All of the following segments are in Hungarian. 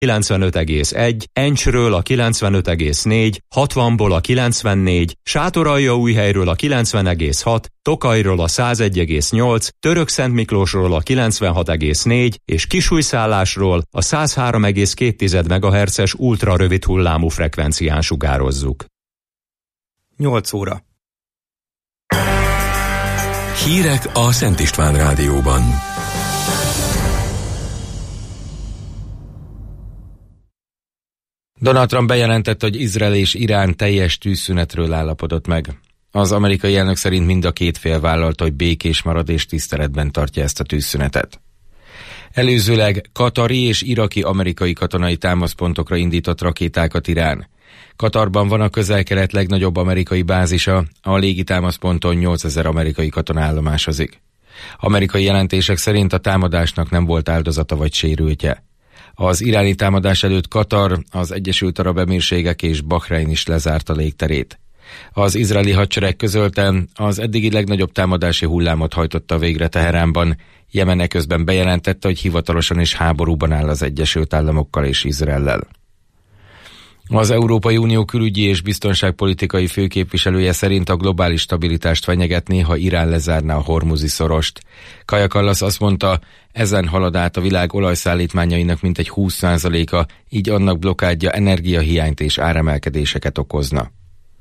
95,1, Encsről a 95,4, 60-ból a 94, Sátoraljaújhelyről a 90,6, Tokajról a 101,8, Törökszentmiklósról a 96,4 és Kisújszállásról a 103,2 MHz-es ultrarövid hullámú frekvencián sugározzuk. 8 óra. Hírek a Szent István Rádióban. Donald Trump bejelentette, hogy Izrael és Irán teljes tűzszünetről állapodott meg. Az amerikai elnök szerint mind a két fél vállalta, hogy békés marad és tiszteletben tartja ezt a tűzszünetet. Előzőleg katari és iraki amerikai katonai támaszpontokra indított rakétákat Irán. Katarban van a Közel-Kelet legnagyobb amerikai bázisa, a légitámaszponton 8000 amerikai katona állomásozik. Amerikai jelentések szerint a támadásnak nem volt áldozata vagy sérültje. Az iráni támadás előtt Katar, az Egyesült Arab Emírségek és Bahrein is lezárta légterét. Az izraeli hadsereg közölte, az eddigi legnagyobb támadási hullámot hajtotta végre Teheránban. Jemen eközben bejelentette, hogy hivatalosan is háborúban áll az Egyesült Államokkal és Izraellel. Az Európai Unió külügyi és biztonságpolitikai főképviselője szerint a globális stabilitást fenyegetné, ha Irán lezárná a Hormuzi szorost. Kaja Kallas azt mondta, ezen halad át a világ olajszállítmányainak mintegy 20%-a, így annak blokkádja energiahiányt és áremelkedéseket okozna.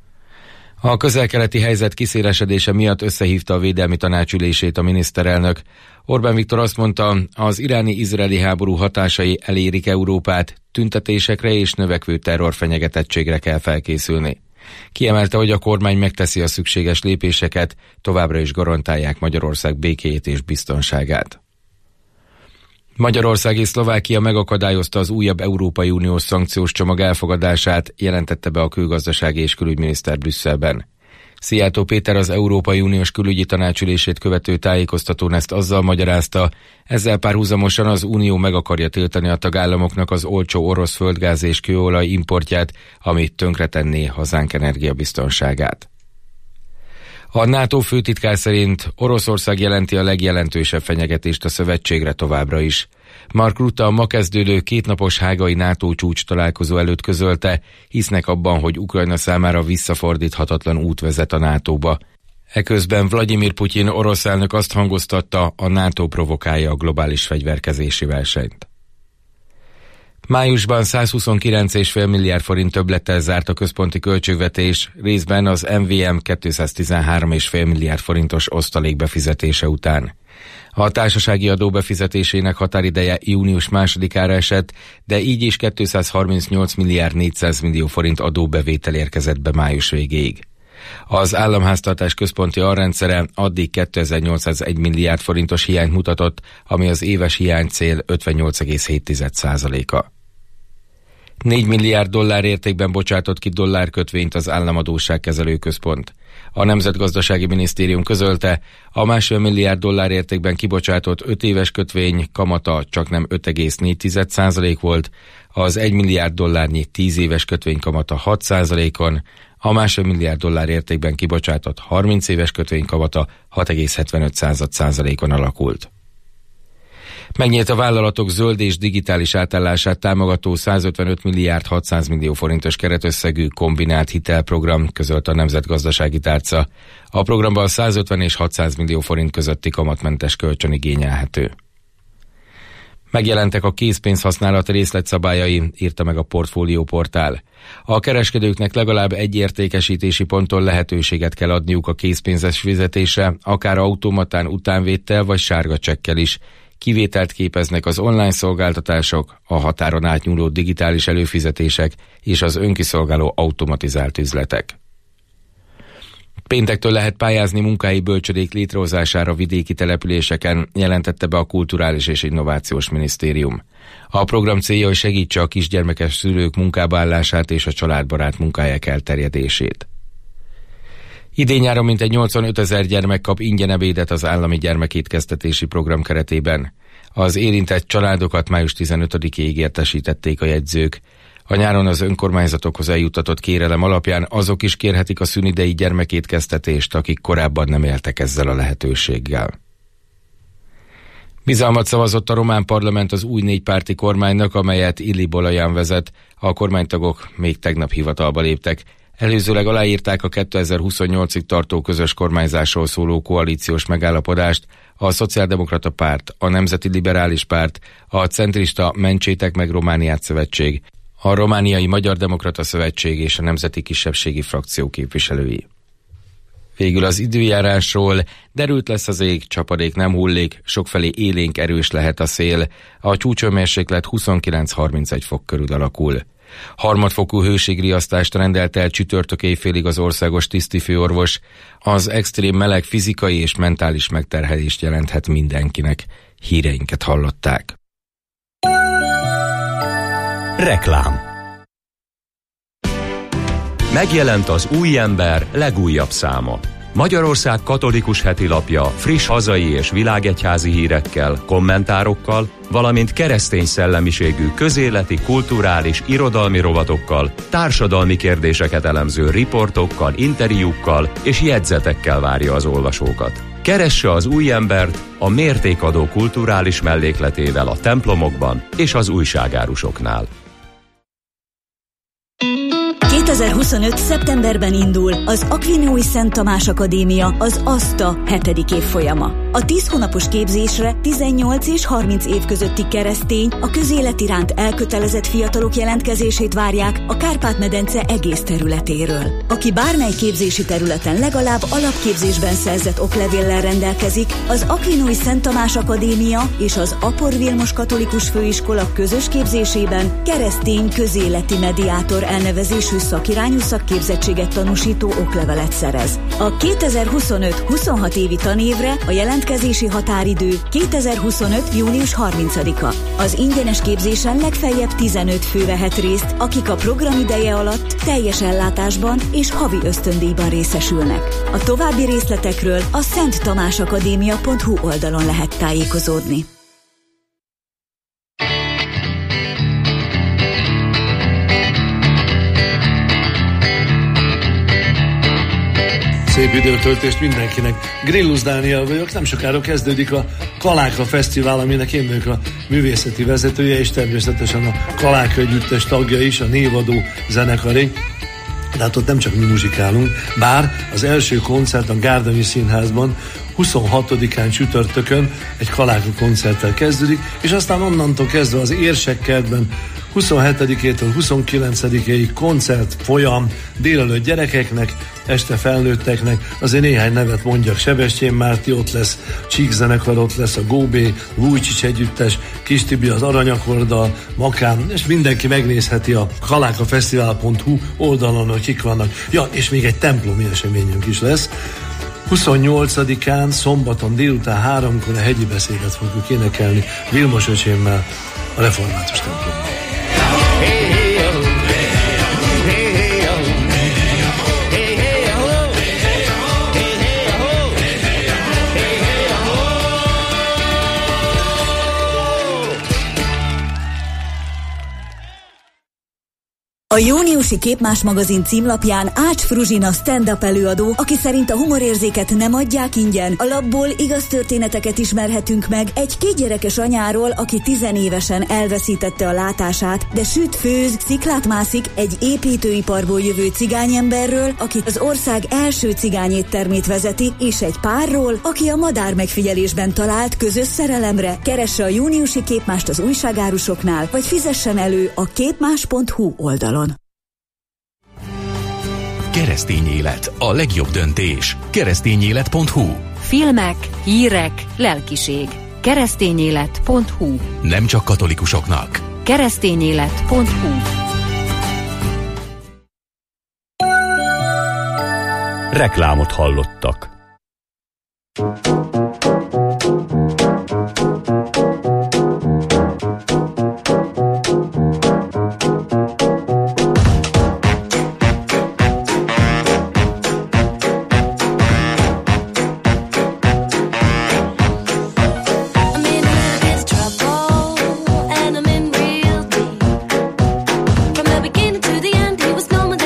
A közel-keleti helyzet kiszélesedése miatt összehívta a Védelmi Tanács ülését a miniszterelnök. Orbán Viktor azt mondta, az iráni-izraeli háború hatásai elérik Európát, tüntetésekre és növekvő terrorfenyegetettségre kell felkészülni. Kiemelte, hogy a kormány megteszi a szükséges lépéseket, továbbra is garantálják Magyarország békéjét és biztonságát. Magyarország és Szlovákia megakadályozta az újabb Európai Uniós szankciós csomag elfogadását, jelentette be a külgazdasági és külügyminiszter Brüsszelben. Szijjártó Péter az Európai Uniós külügyi tanácsülését követő tájékoztatón ezt azzal magyarázta, ezzel párhuzamosan az Unió meg akarja tiltani a tagállamoknak az olcsó orosz földgáz és kőolaj importját, amit tönkretenné hazánk energiabiztonságát. A NATO főtitkár szerint Oroszország jelenti a legjelentősebb fenyegetést a szövetségre továbbra is. Mark Rutte a ma kezdődő kétnapos hágai NATO csúcs találkozó előtt közölte, hisznek abban, hogy Ukrajna számára visszafordíthatatlan út vezet a NATO-ba. Eközben Vladimir Putyin orosz elnök azt hangoztatta, a NATO provokálja a globális fegyverkezési versenyt. Májusban 129,5 milliárd forint többlettel zárt a központi költségvetés, részben az MVM 213,5 milliárd forintos osztalék befizetése után. A társasági adó befizetésének határideje június 2-ára esett, de így is 238 milliárd 400 millió forint adóbevétel érkezett be május végéig. Az államháztartás központi alrendszere addig 2801 milliárd forintos hiányt mutatott, ami az éves hiánycél 58,7%-a. 4 milliárd dollár értékben bocsátott ki dollárkötvényt az Államadósságkezelő Központ. A Nemzetgazdasági Minisztérium közölte, a 1,5 milliárd dollár értékben kibocsátott 5 éves kötvény kamata csaknem 5,4% volt, az 1 milliárd dollárnyi 10 éves kötvény kamata 6%-on, a 1,5 milliárd dollár értékben kibocsátott 30 éves kötvény kamata 6,75%-on alakult. Megnyílt a vállalatok zöld és digitális átállását támogató 155 milliárd 600 millió forintos keretösszegű kombinált hitelprogram, közölte a Nemzetgazdasági Tárca. A programban 150 és 600 millió forint közötti kamatmentes kölcsön igényelhető. Megjelentek a készpénz használat részletszabályai, írta meg a Portfólió portál. A kereskedőknek legalább egy értékesítési ponton lehetőséget kell adniuk a készpénzes fizetésre, akár automatán utánvéttel vagy sárga csekkel is. Kivételt képeznek az online szolgáltatások, a határon átnyúló digitális előfizetések és az önkiszolgáló automatizált üzletek. Péntektől lehet pályázni munkahelyi bölcsödék létrehozására vidéki településeken, jelentette be a Kulturális és Innovációs Minisztérium. A program célja, hogy segítse a kisgyermekes szülők munkába állását és a családbarát munkahelyek elterjedését. Idén-nyáron mintegy 85 000 gyermek kap ingyen ebédet az állami gyermekétkeztetési program keretében. Az érintett családokat május 15-ig értesítették a jegyzők. A nyáron az önkormányzatokhoz eljuttatott kérelem alapján azok is kérhetik a szünidei gyermekétkeztetést, akik korábban nem éltek ezzel a lehetőséggel. Bizalmat szavazott a román parlament az új négypárti kormánynak, amelyet Illi Bolajan vezet. A kormánytagok még tegnap hivatalba léptek. Előzőleg aláírták a 2028-ig tartó közös kormányzásról szóló koalíciós megállapodást a Szociáldemokrata Párt, a Nemzeti Liberális Párt, a centrista Mentsétek meg Romániát szövetség, a Romániai Magyar Demokrata Szövetség és a Nemzeti Kisebbségi Frakció képviselői. Végül az időjárásról: derült lesz az ég, csapadék nem hullik, sokfelé élénk erős lehet a szél, a csúcshőmérséklet 29-31 fok körül alakul. Harmadfokú hőségriasztást rendelt el csütörtök éjfélig az országos tisztifőorvos. Az extrém meleg fizikai és mentális megterhelést jelenthet mindenkinek. Híreinket hallották. Reklám. Megjelent az Új Ember legújabb száma. Magyarország katolikus hetilapja friss hazai és világegyházi hírekkel, kommentárokkal, valamint keresztény szellemiségű közéleti, kulturális, irodalmi rovatokkal, társadalmi kérdéseket elemző riportokkal, interjúkkal és jegyzetekkel várja az olvasókat. Keresse az Új Embert a mértékadó kulturális mellékletével a templomokban és az újságárusoknál. 2025. szeptemberben indul az Akvinói Szent Tamás Akadémia, az ASTA 7. évfolyama. A 10 hónapos képzésre 18 és 30 év közötti keresztény, a közélet iránt elkötelezett fiatalok jelentkezését várják a Kárpát-medence egész területéről. Aki bármely képzési területen legalább alapképzésben szerzett oklevéllel rendelkezik, az Akvinói Szent Tamás Akadémia és az Apor Vilmos Katolikus Főiskola közös képzésében keresztény közéleti mediátor elnevezésű szakirányú szakképzettséget tanúsító oklevelet szerez. A 2025-26 évi tanévre a jelentkezési határidő 2025. június 30-a. Az ingyenes képzésen legfeljebb 15 fő vehet részt, akik a program ideje alatt teljes ellátásban és havi ösztöndíjban részesülnek. A további részletekről a szenttamásakadémia.hu oldalon lehet tájékozódni. Szép időtöltést mindenkinek. Grillus Dániel vagyok, nem sokára kezdődik a Kaláka Fesztivál, aminek én vagyok a művészeti vezetője, és természetesen a Kaláka együttes tagja is, a névadó zenekaré. De hát ott nem csak mi muzsikálunk, bár az első koncert a Gárdonyi Színházban 26-án csütörtökön egy Kaláka koncerttel kezdődik, és aztán onnantól kezdve az Érsekkertben 27-től 29-ig koncert folyam, délelőtt gyerekeknek, este felnőtteknek. Azért néhány nevet mondjak: Sebestyén Márti ott lesz, Csík zenekar ott lesz, a Góbé, Vujcsics együttes, Kis Tibi az Aranyakorddal, Makám, és mindenki megnézheti a kalákafesztivál.hu oldalon, hogy kik vannak. Ja, és még egy templomi eseményünk is lesz. 28-án, szombaton délután 3-kor a hegyi beszédet fogjuk énekelni Vilmos öcsémmel a református templomban. A júniusi Képmás magazin címlapján Ács Fruzsina stand-up előadó, aki szerint a humorérzéket nem adják ingyen. A lapból igaz történeteket ismerhetünk meg egy 2 gyerekes anyáról, aki 10 évesen elveszítette a látását, de süt, főz, sziklát mászik, egy építőiparból jövő cigányemberről, aki az ország első cigányéttermét vezeti, és egy párról, aki a madár megfigyelésben talált közös szerelemre. Keresse a júniusi Képmást az újságárusoknál, vagy fizessen elő a képmás.hu oldalon. Keresztény élet, a legjobb döntés. Keresztényélet.hu. Filmek, hírek, lelkiség. Keresztényélet.hu. Nem csak katolikusoknak. Keresztényélet.hu. Reklámot hallottak.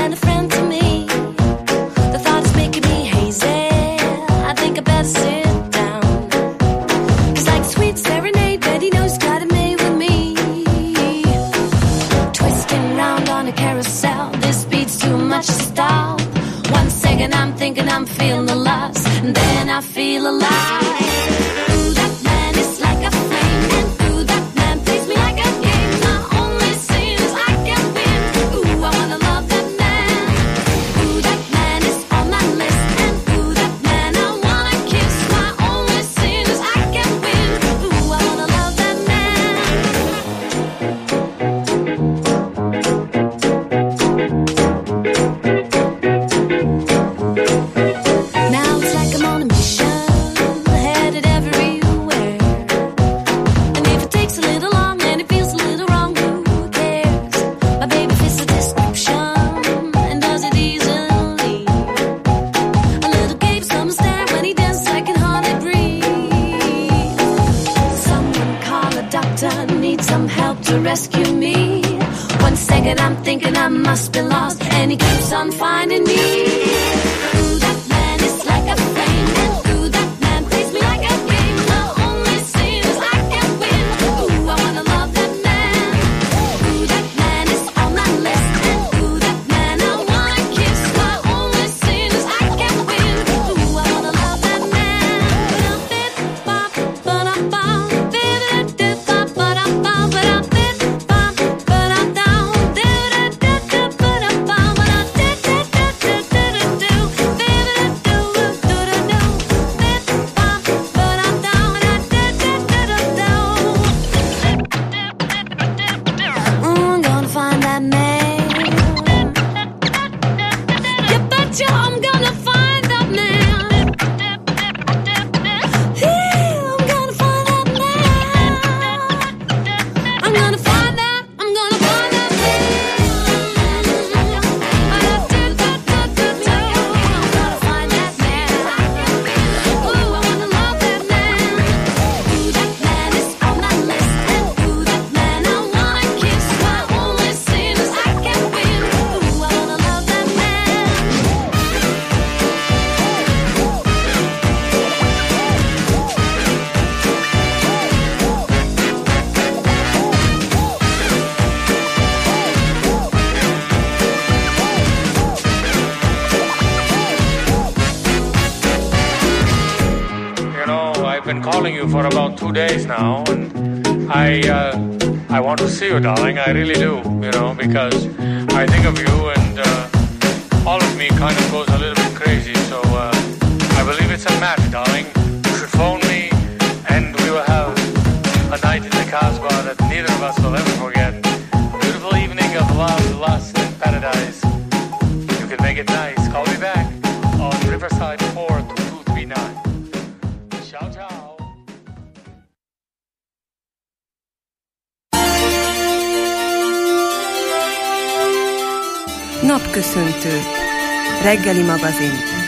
Sit spin round on a carousel. This beat's too much to stop. 1 second I'm thinking I'm feeling the loss, and then I feel alive. Ooh, that man is like a flame, and ooh, that man plays me like a game. My only sin is I can win. Ooh, I wanna love that man. Ooh, that man is on my list, and ooh, that man I wanna kiss. My only sin is I can win. Ooh, I wanna love that man. Now it's like I'm on a mission, headed everywhere. And if it takes a little long and it feels a little wrong, who cares? My baby fits the description and does it easily. A little gape, some stare when he dances, I can hardly breathe. Someone call a doctor, need some help to rescue me. 1 second I'm thinking I must be lost, and he keeps on finding me. Ooh, that man is like a flame, and ooh, that man plays me like a game. The only sin is I can win. Ooh, I wanna love that man. Ooh, that man is on my list, and ooh, that man I wanna kiss. My only sin is I can win. Ooh, I wanna love that man. I'm gonna find that man. You betcha I'm gonna find that man. I'm gonna find that man. I'm gonna find that. I'm gonna find that man. I'm gonna find that man. Ooh, I wanna love that man. Ooh, that man is on my list, and ooh, that man I wanna kiss. My only sin is I can win. Ooh, I wanna love that man. You know, I've been calling you for about 2 days now, and I want to see you, darling. I really do, you know, because I think of you, and all of me kind of goes a little bit crazy. So I believe it's a match, darling. You should phone me, and we will have a night in the Casbah that neither of us will ever forget. Beautiful evening of love, lust, and paradise. You can make it nice. Call me back on Riverside 42239. Ciao, ciao. Napköszöntő. Reggeli magazin.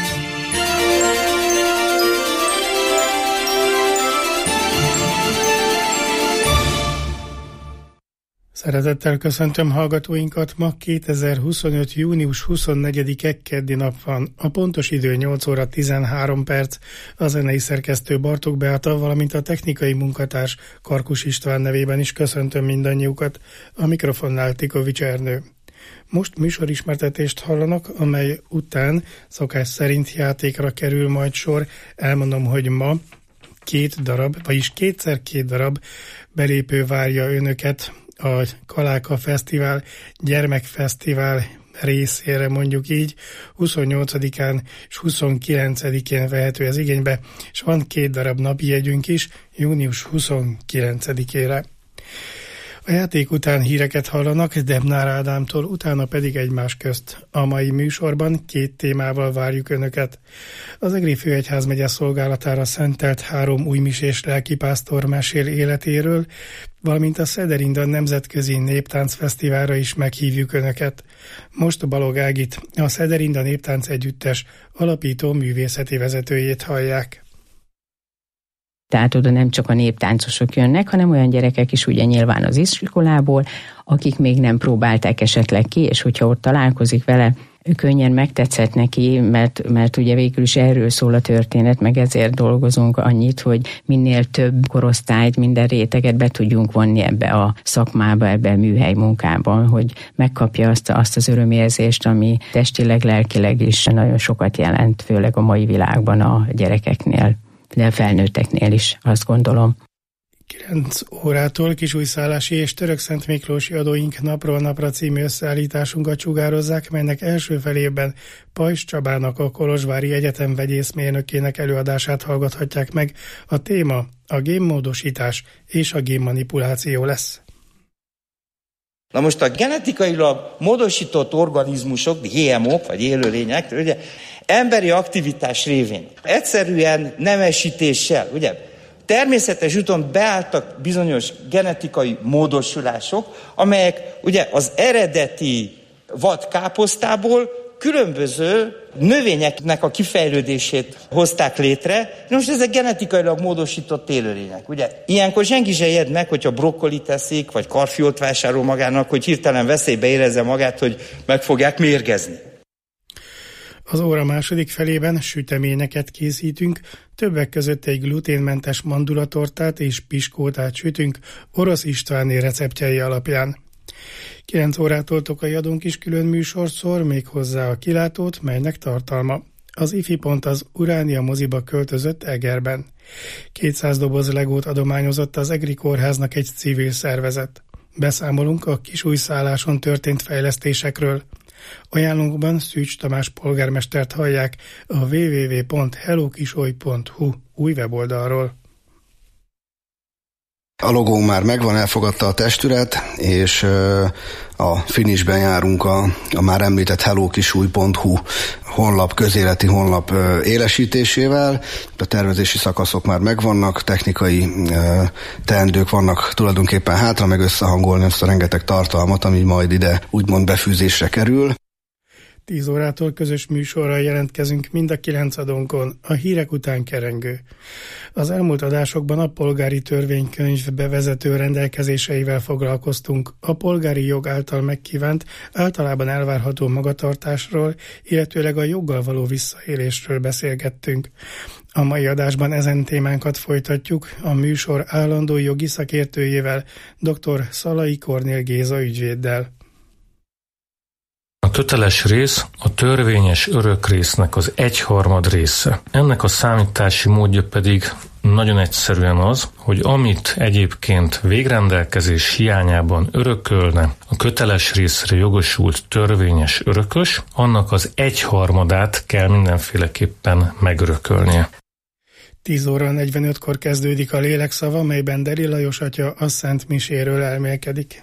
Szeretettel köszöntöm hallgatóinkat, ma 2025. június 24-e keddi nap van. A pontos idő 8 óra 13 perc, a zenei szerkesztő Bartók Beáta, valamint a technikai munkatárs Karkus István nevében is köszöntöm mindannyiukat, a mikrofonnál Tikovics Ernő. Most műsorismertetést hallanak, amely után szokás szerint játékra kerül majd sor. Elmondom, hogy ma 2 darab, vagyis 2x2 darab belépő várja önöket a Kaláka Fesztivál, gyermekfesztivál részére, mondjuk így. 28-án és 29-én vehető ez igénybe, és van 2 darab napi jegyünk is, június 29-ére. A játék után híreket hallanak Debnár Ádámtól, utána pedig egymás közt. A mai műsorban 2 témával várjuk önöket. Az Egri Főegyházmegye szolgálatára szentelt 3 újmisés lelkipásztor mesél életéről, valamint a Szederinda Nemzetközi Néptáncfesztiválra is meghívjuk önöket. Most Balog Ágit, a Szederinda Néptánc Együttes alapító művészeti vezetőjét hallják. Tehát oda nem csak a néptáncosok jönnek, hanem olyan gyerekek is ugye nyilván az iskolából, akik még nem próbálták esetleg ki, és hogyha ott találkozik vele, könnyen megtetszett neki, mert ugye végül is erről szól a történet, meg ezért dolgozunk annyit, hogy minél több korosztályt, minden réteget be tudjunk vonni ebbe a szakmába, ebbe a műhely munkában, hogy megkapja azt az örömérzést, ami testileg, lelkileg is nagyon sokat jelent, főleg a mai világban a gyerekeknél, de a felnőtteknél is, azt gondolom. 9 órától Kisújszállási és Törökszentmiklósi adóink napról napra című összeállításunkat sugározzák, melynek első felében Pajs Csabának, a Kolozsvári Egyetem vegyészmérnökének előadását hallgathatják meg. A téma a génmódosítás és a génmanipuláció lesz. Na most a genetikailag módosított organizmusok, GMO-k vagy élőlények, ugye, emberi aktivitás révén, egyszerűen nemesítéssel, ugye, természetes úton beálltak bizonyos genetikai módosulások, amelyek ugye az eredeti vadkáposztából különböző növényeknek a kifejlődését hozták létre. Most ezek genetikailag módosított élőlények. Ugye? Ilyenkor senki se jed meg, hogyha brokkoli teszik, vagy karfiolt vásárol magának, hogy hirtelen veszélybe érezze magát, hogy meg fogják mérgezni. Az óra második felében süteményeket készítünk, többek között egy gluténmentes mandulatortát és piskótát sütünk Orosz Istváné receptjei alapján. 9 órától Tokai adónk is külön műsort szól, még hozzá a kilátót, melynek tartalma. Az ifi pont az Uránia moziba költözött Egerben. 200 doboz legót adományozott az Egri Kórháznak egy civil szervezet. Beszámolunk a Kisújszálláson történt fejlesztésekről. Ajánlónkban Szűcs Tamás polgármestert hallják a www.hellokisoly.hu új weboldalról. A logónk már megvan, elfogadta a testület, és a finishben járunk a már említett hellokisúly.hu honlap, közéleti honlap élesítésével. A tervezési szakaszok már megvannak, technikai teendők vannak tulajdonképpen hátra, meg összehangolni azt a rengeteg tartalmat, ami majd ide úgymond befűzésre kerül. 10 órától közös műsorral jelentkezünk mind a 9 adónkon, a hírek után kerengő. Az elmúlt adásokban a polgári törvénykönyv bevezető rendelkezéseivel foglalkoztunk, a polgári jog által megkívánt, általában elvárható magatartásról, illetőleg a joggal való visszaélésről beszélgettünk. A mai adásban ezen témánkat folytatjuk a műsor állandó jogi szakértőjével, dr. Szalai Kornél Géza ügyvéddel. A köteles rész a törvényes örökrésznek az 1/3 része. Ennek a számítási módja pedig nagyon egyszerűen az, hogy amit egyébként végrendelkezés hiányában örökölne a köteles részre jogosult törvényes örökös, annak az 1/3 kell mindenféleképpen megörökölnie. 10 óra 45-kor kezdődik a lélekszava, melyben Deri Lajos atya a Szent Miséről elmélkedik.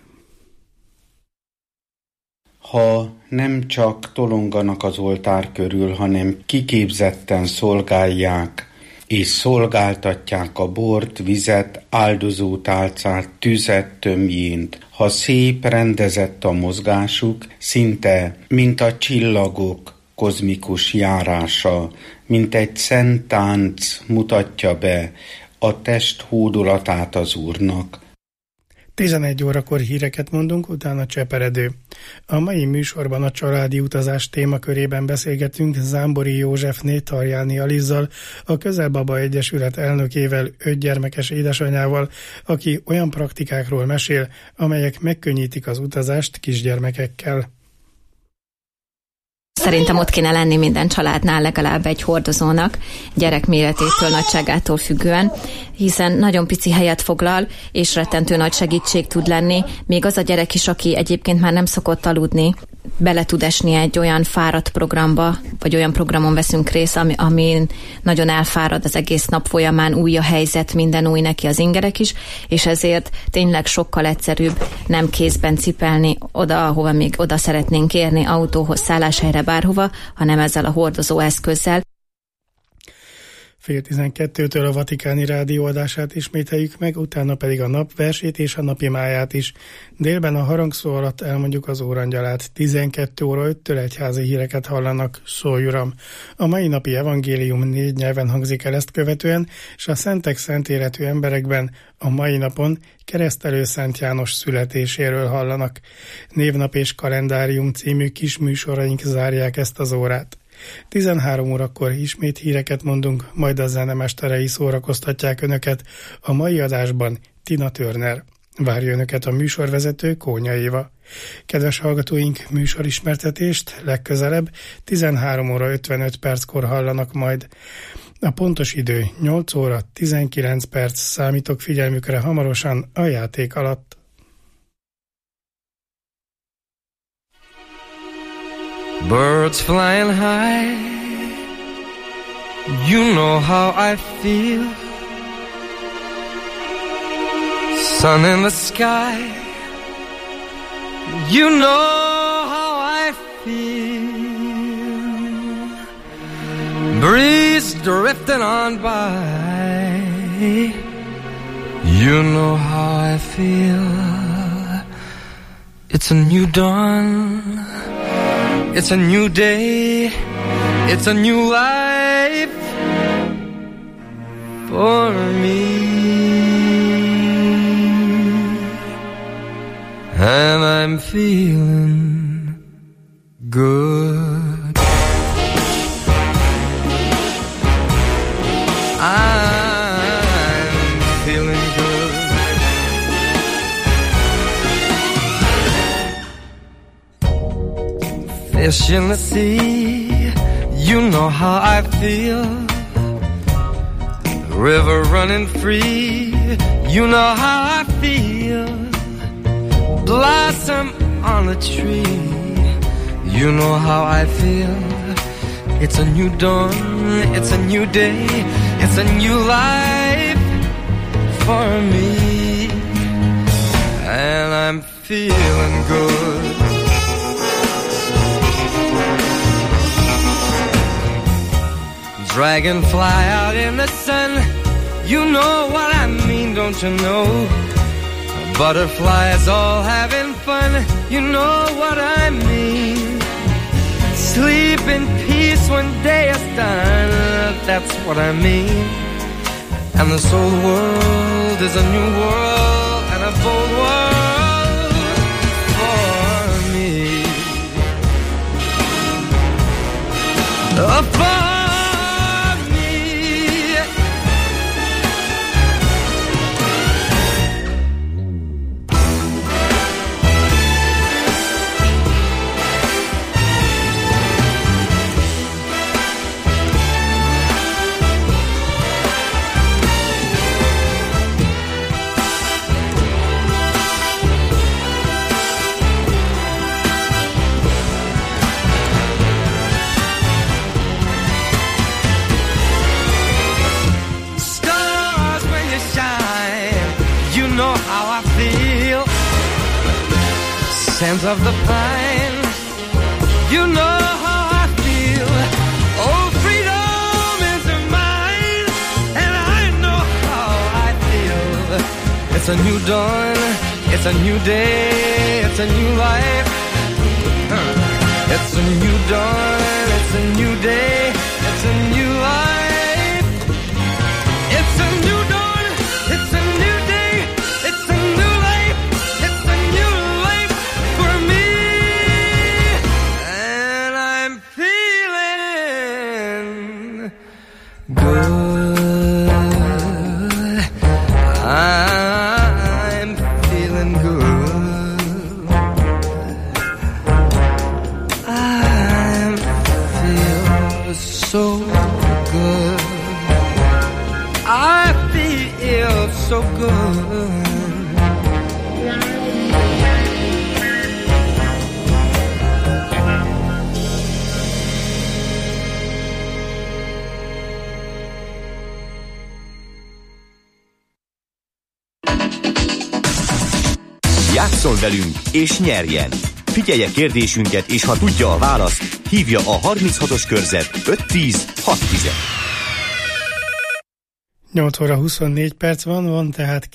Ha nem csak tolonganak az oltár körül, hanem kiképzetten szolgálják és szolgáltatják a bort, vizet, áldozótálcát, tüzet, tömjént, ha szép, rendezett a mozgásuk, szinte mint a csillagok kozmikus járása, mint egy szent tánc mutatja be a test hódolatát az Úrnak. 11 órakor híreket mondunk, utána cseperedő. A mai műsorban a családi utazás témakörében beszélgetünk Zámbori Józsefné Tarjáni Alizzal, a Közelbaba Egyesület elnökével, 5 gyermekes édesanyával, aki olyan praktikákról mesél, amelyek megkönnyítik az utazást kisgyermekekkel. Szerintem ott kéne lenni minden családnál legalább egy hordozónak, gyerek méretétől, nagyságától függően, hiszen nagyon pici helyet foglal, és rettentő nagy segítség tud lenni. Még az a gyerek is, aki egyébként már nem szokott aludni, bele tud esni egy olyan fáradt programba, vagy olyan programon veszünk részt, amin nagyon elfárad az egész nap folyamán, új a helyzet, minden új neki, az ingerek is, és ezért tényleg sokkal egyszerűbb nem kézben cipelni oda, ahova még oda szeretnénk érni, autóhoz, szálláshelyre, bárhova, hanem ezzel a hordozó eszközzel. 12:30 a Vatikáni Rádió adását ismételjük meg, utána pedig a napversét és a napi máját is. Délben a harangszó alatt elmondjuk az órangyalát. 12:05 egyházi híreket hallanak, szólj Uram. A mai napi evangélium 4 nyelven hangzik el ezt követően, és a szentek szent életű emberekben a mai napon Keresztelő Szent János születéséről hallanak. Névnap és kalendárium című kis műsoraink zárják ezt az órát. 13 órakor ismét híreket mondunk, majd a zenemesterei szórakoztatják önöket. A mai adásban Tina Turner. Várja önöket a műsorvezető, Kónya Éva. Kedves hallgatóink, műsorismertetést legközelebb 13:55 hallanak majd. A pontos idő 8:19, számítok figyelmükre hamarosan a játék alatt. Birds flying high, you know how I feel. Sun in the sky, you know how I feel. Breeze drifting on by, you know how I feel. It's a new dawn, it's a new day, it's a new life for me. And I'm feeling good. I'm feeling good. Fish in the sea, you know how I feel. River running free, you know how I feel. Blossom on a tree, you know how I feel. It's a new dawn, it's a new day, it's a new life for me. And I'm feeling good. Dragonfly out in the sun, you know what I mean, don't you know? Butterflies all having fun, you know what I mean. Sleep in peace when day is done, that's what I mean. And this whole world is a new world and a bold world for me. For scent of the pine, you know how I feel. Oh, freedom is mine, and I know how I feel. It's a new dawn, it's a new day, it's a new life. It's a new dawn, it's a new day, it's a new life. It's a new dawn, it's a new day, it's a new life. It's a new life for me, and I'm feeling good. I'm feeling good. I feel so good. I feel so good. Játsszon velünk és nyerjen! Figyelje kérdésünket, és ha tudja a választ, hívja a 36-os körzet 510 610. 8 óra 24 perc van tehát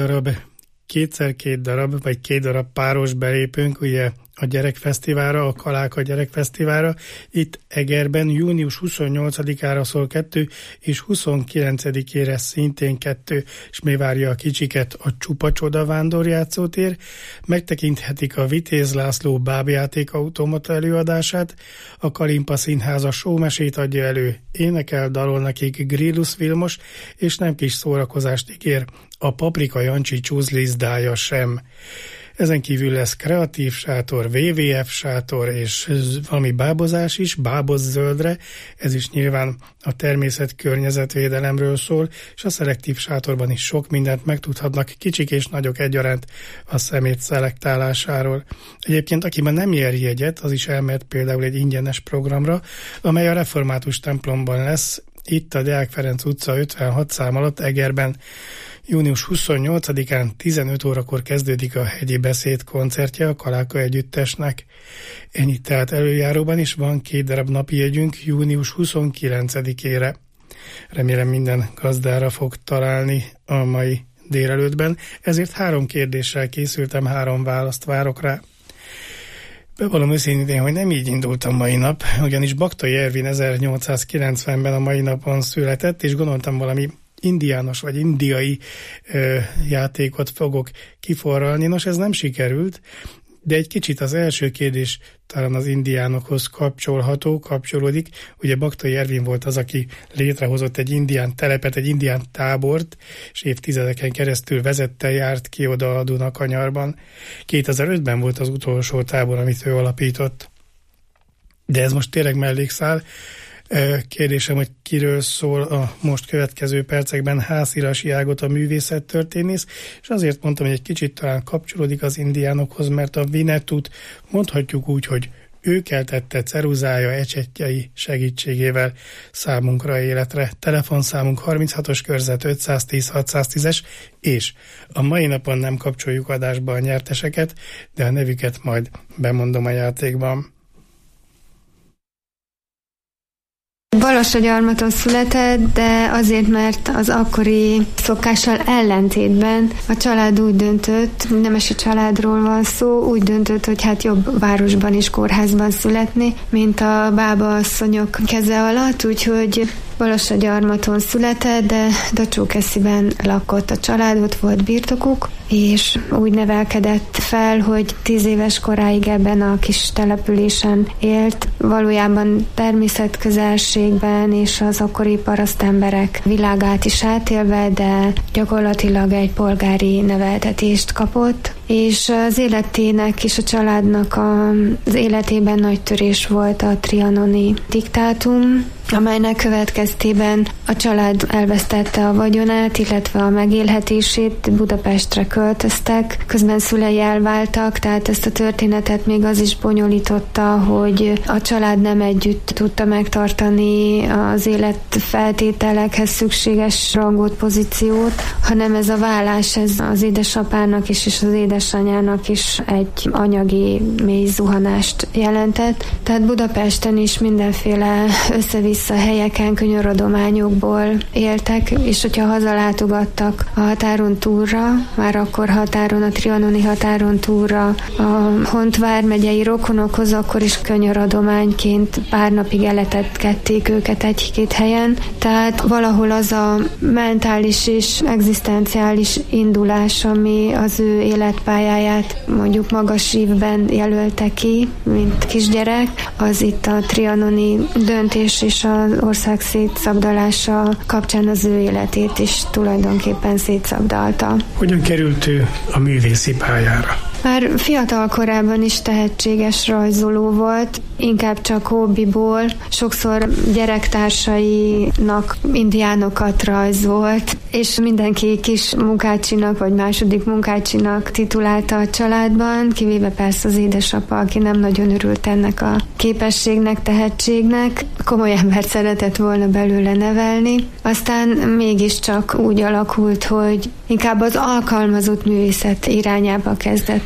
2x2 darab, vagy 2 darab páros belépőnk, ugye a gyerekfesztiválra, a Kaláka gyerekfesztiválra. Itt Egerben június 28-ára szól 2, és 29-ére szintén 2, és még várja a kicsiket a Csupa Csoda vándorjátszótér. Megtekinthetik a Vitéz László bábjátékautomata előadását, a Kalimpa Színház a showmesét adja elő, énekel, dalol nekik Grillus Vilmos, és nem kis szórakozást ígér a Paprika Jancsi csúzlizdája sem. Ezen kívül lesz kreatív sátor, WWF sátor, és valami bábozás is, báboz zöldre, ez is nyilván a természet környezetvédelemről szól, és a szelektív sátorban is sok mindent megtudhatnak kicsik és nagyok egyaránt a szemét szelektálásáról. Egyébként, aki ma nem nyer jegyet, az is elmehet például egy ingyenes programra, amely a Református templomban lesz, itt a Deák Ferenc utca 56 szám alatt Egerben. Június 28-án 15 órakor kezdődik a Hegyi Beszéd koncertje a Kaláka együttesnek. Ennyit tehát előjáróban is van 2 darab napi jegyünk június 29-ére. Remélem minden gazdára fog találni a mai délelőttben, ezért 3 kérdéssel készültem, 3 választ várok rá. Bevallom őszintén, hogy nem így indultam mai nap, ugyanis Baktai Ervin 1890-ben a mai napon született, és gondoltam valami indiános vagy indiai játékot fogok kiforralni. Nos, ez nem sikerült, de egy kicsit az első kérdés talán az indiánokhoz kapcsolódik. Ugye Baktai Ervin volt az, aki létrehozott egy indián telepet, egy indián tábort, és évtizedeken keresztül vezette, járt ki oda a Dunakanyarban. 2005-ben volt az utolsó tábor, amit ő alapított. De ez most tényleg mellékszál. Kérdésem, hogy kiről szól a most következő percekben Hászirasi Ágota művészettörténész, és azért mondtam, hogy egy kicsit talán kapcsolódik az indiánokhoz, mert a Winnetut mondhatjuk úgy, hogy ő keltette ceruzája, ecsetjei segítségével számunkra életre. Telefonszámunk 36-os körzet 510-610-es, és a mai napon nem kapcsoljuk adásba a nyerteseket, de a nevüket majd bemondom a játékban. Balassagyarmaton született, de azért, mert az akkori szokással ellentétben a család úgy döntött, nemesi családról van szó, úgy döntött, hogy hát jobb városban és kórházban születni, mint a bábaasszonyok keze alatt, úgyhogy Balassagyarmaton született, de Dacsókesziben lakott a család, ott volt birtokuk, és úgy nevelkedett fel, hogy 10 éves koráig ebben a kis településen élt, valójában természetközelségben és az akkori parasztemberek világát is átélve, de gyakorlatilag egy polgári neveltetést kapott, és az életének és a családnak az életében nagy törés volt a trianoni diktátum, amelynek következtében a család elvesztette a vagyonát, illetve a megélhetését, Budapestre költöztek, közben szülei elváltak, tehát ezt a történetet még az is bonyolította, hogy a család nem együtt tudta megtartani az életfeltételekhez szükséges rangot, pozíciót, hanem ez a vállás, ez az édesapának is és az édesanyának is egy anyagi mély zuhanást jelentett. Tehát Budapesten is mindenféle össze-vissza helyeken, könyöradományokból éltek, és hogyha hazalátogattak a határon túlra, már akkor határon, a trianoni határon túlra a Hont vármegyei rokonokhoz, akkor is könyöradományként pár napig eletetkedték őket egy-két helyen. Tehát valahol az a mentális és egzisztenciális indulás, ami az ő életpályáját mondjuk magas ívben jelölte ki, mint kisgyerek, az itt a trianoni döntés és az ország szétszabdalása kapcsán az ő életét is tulajdonképpen szétszabdalta. Hogyan került ő a művészi pályára? Már fiatal korában is tehetséges rajzoló volt, inkább csak hobbiból. Sokszor gyerektársainak indiánokat rajzolt, és mindenki kis munkácsinak vagy második munkácsinak titulálta a családban, kivéve persze az édesapa, aki nem nagyon örült ennek a képességnek, tehetségnek. Komoly embert szeretett volna belőle nevelni. Aztán mégiscsak úgy alakult, hogy inkább az alkalmazott művészet irányába kezdett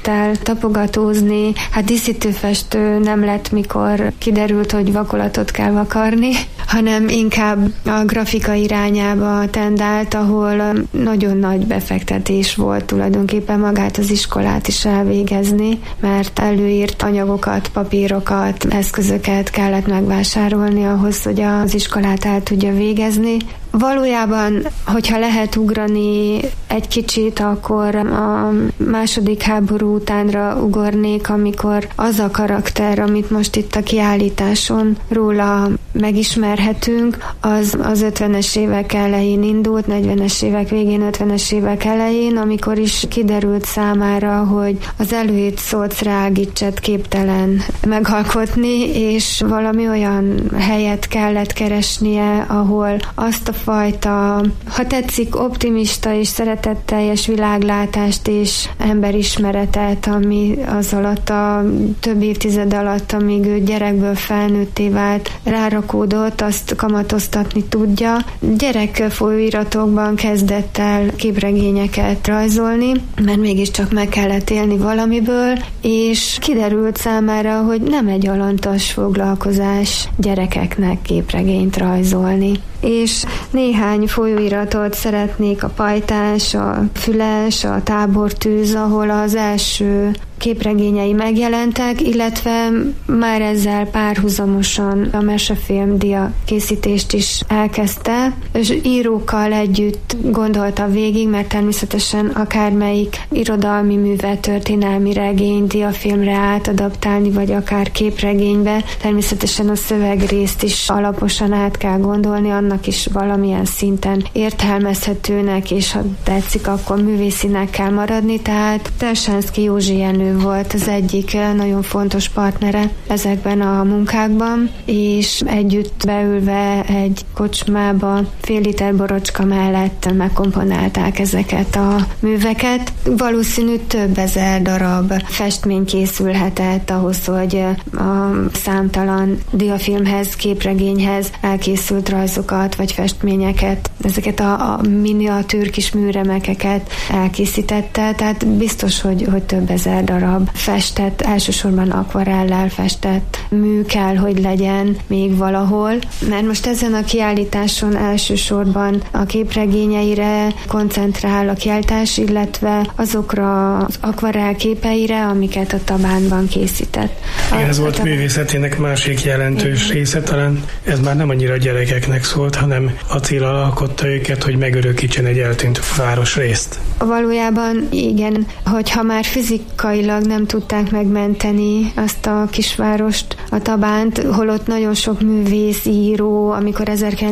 el tapogatózni. Hát díszítőfestő nem lett, mikor kiderült, hogy vakolatot kell vakarni, hanem inkább a grafika irányába tendált, ahol nagyon nagy befektetés volt tulajdonképpen magát az iskolát is elvégezni, mert előírt anyagokat, papírokat, eszközöket kellett megvásárolni ahhoz, hogy az iskolát el tudja végezni. Valójában, hogyha lehet ugrani egy kicsit, akkor a második háború utánra ugornék, amikor az a karakter, amit most itt a kiállításon róla megismerhetünk, az 50-es évek elején indult, 40-es évek végén, 50-es évek elején, amikor is kiderült számára, hogy az előírt Szolcreálgicset képtelen megalkotni, és valami olyan helyet kellett keresnie, ahol azt a fajta, ha tetszik, optimista és szeretetteljes világlátást és emberismeretet, ami az alatt a több évtized alatt, amíg ő gyerekből felnőtté vált, rárakódott, azt kamatoztatni tudja. Gyerek folyóiratokban kezdett el képregényeket rajzolni, mert mégiscsak meg kellett élni valamiből, és kiderült számára, hogy nem egy alantas foglalkozás gyerekeknek képregényt rajzolni. És néhány folyóiratot szeretnék, a Pajtás, a Füles, a Tábortűz, ahol az első képregényei megjelentek, illetve már ezzel párhuzamosan a mesefilm dia készítést is elkezdte, és írókkal együtt gondolta végig, mert természetesen akármelyik irodalmi művet, történelmi regény, diafilmre átadaptálni, vagy akár képregénybe, természetesen a szövegrészt is alaposan át kell gondolni, annak is valamilyen szinten értelmezhetőnek, és ha tetszik, akkor művészinek kell maradni, tehát Tersánszky Józsi Jenő volt az egyik nagyon fontos partnere ezekben a munkákban, és együtt beülve egy kocsmába fél liter borocska mellett megkomponálták ezeket a műveket. Valószínű több ezer darab festmény készülhetett ahhoz, hogy a számtalan diafilmhez, képregényhez elkészült rajzokat vagy festményeket, ezeket a miniatűr kis műremekeket elkészítette, tehát biztos, hogy több ezer darab festett, elsősorban akvarellel festett mű kell, hogy legyen még valahol, mert most ezen a kiállításon elsősorban a képregényeire koncentrál a kiállítás, illetve azokra az akvarell képeire, amiket a Tabánban készített. Ez volt művészetének másik jelentős része, talán ez már nem annyira gyerekeknek szólt, hanem Attila alkotta őket, hogy megörökítsen egy eltűnt városrészt. Valójában igen, hogyha már fizikailag nem tudták megmenteni azt a kisvárost, a Tabánt, holott nagyon sok művész, író, amikor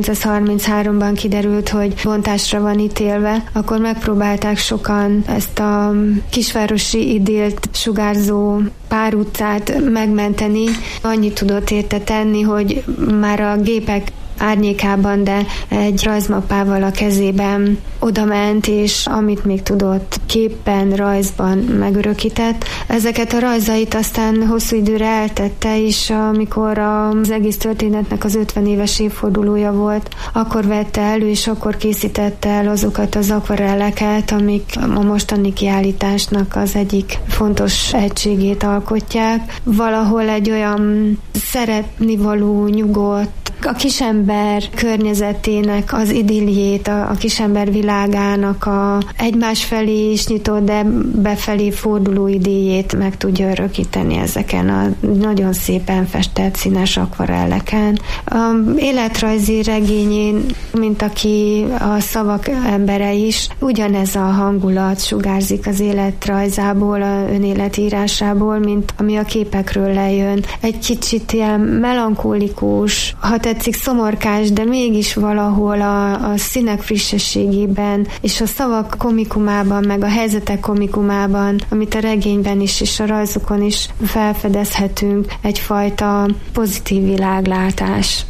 1933-ban kiderült, hogy bontásra van ítélve, akkor megpróbálták sokan ezt a kisvárosi idillt sugárzó párutcát megmenteni. Annyit tudott érte tenni, hogy már a gépek árnyékában, de egy rajzmappával a kezében odament, és amit még tudott, képen, rajzban megörökített. Ezeket a rajzait aztán hosszú időre eltette, és amikor az egész történetnek az 50 éves évfordulója volt, akkor vette elő, és akkor készítette el azokat az akvarelleket, amik a mostani kiállításnak az egyik fontos egységét alkotják. Valahol egy olyan szeretnivaló, nyugodt, a kisember környezetének az idilliét, a kisember világának a egymás felé is nyitott, de befelé forduló idéjét meg tudja örökíteni ezeken a nagyon szépen festett színes akvarelleken. A életrajzi regényén, mint aki a szavak embere is, ugyanez a hangulat sugárzik az életrajzából, az önéletírásából, mint ami a képekről lejön. Egy kicsit ilyen melankolikus, ha tetszik, szomorkás, de mégis valahol a színek frissességében, és a szavak komikumában, meg a helyzetek komikumában, amit a regényben is, és a rajzokon is felfedezhetünk, egyfajta pozitív világlátás.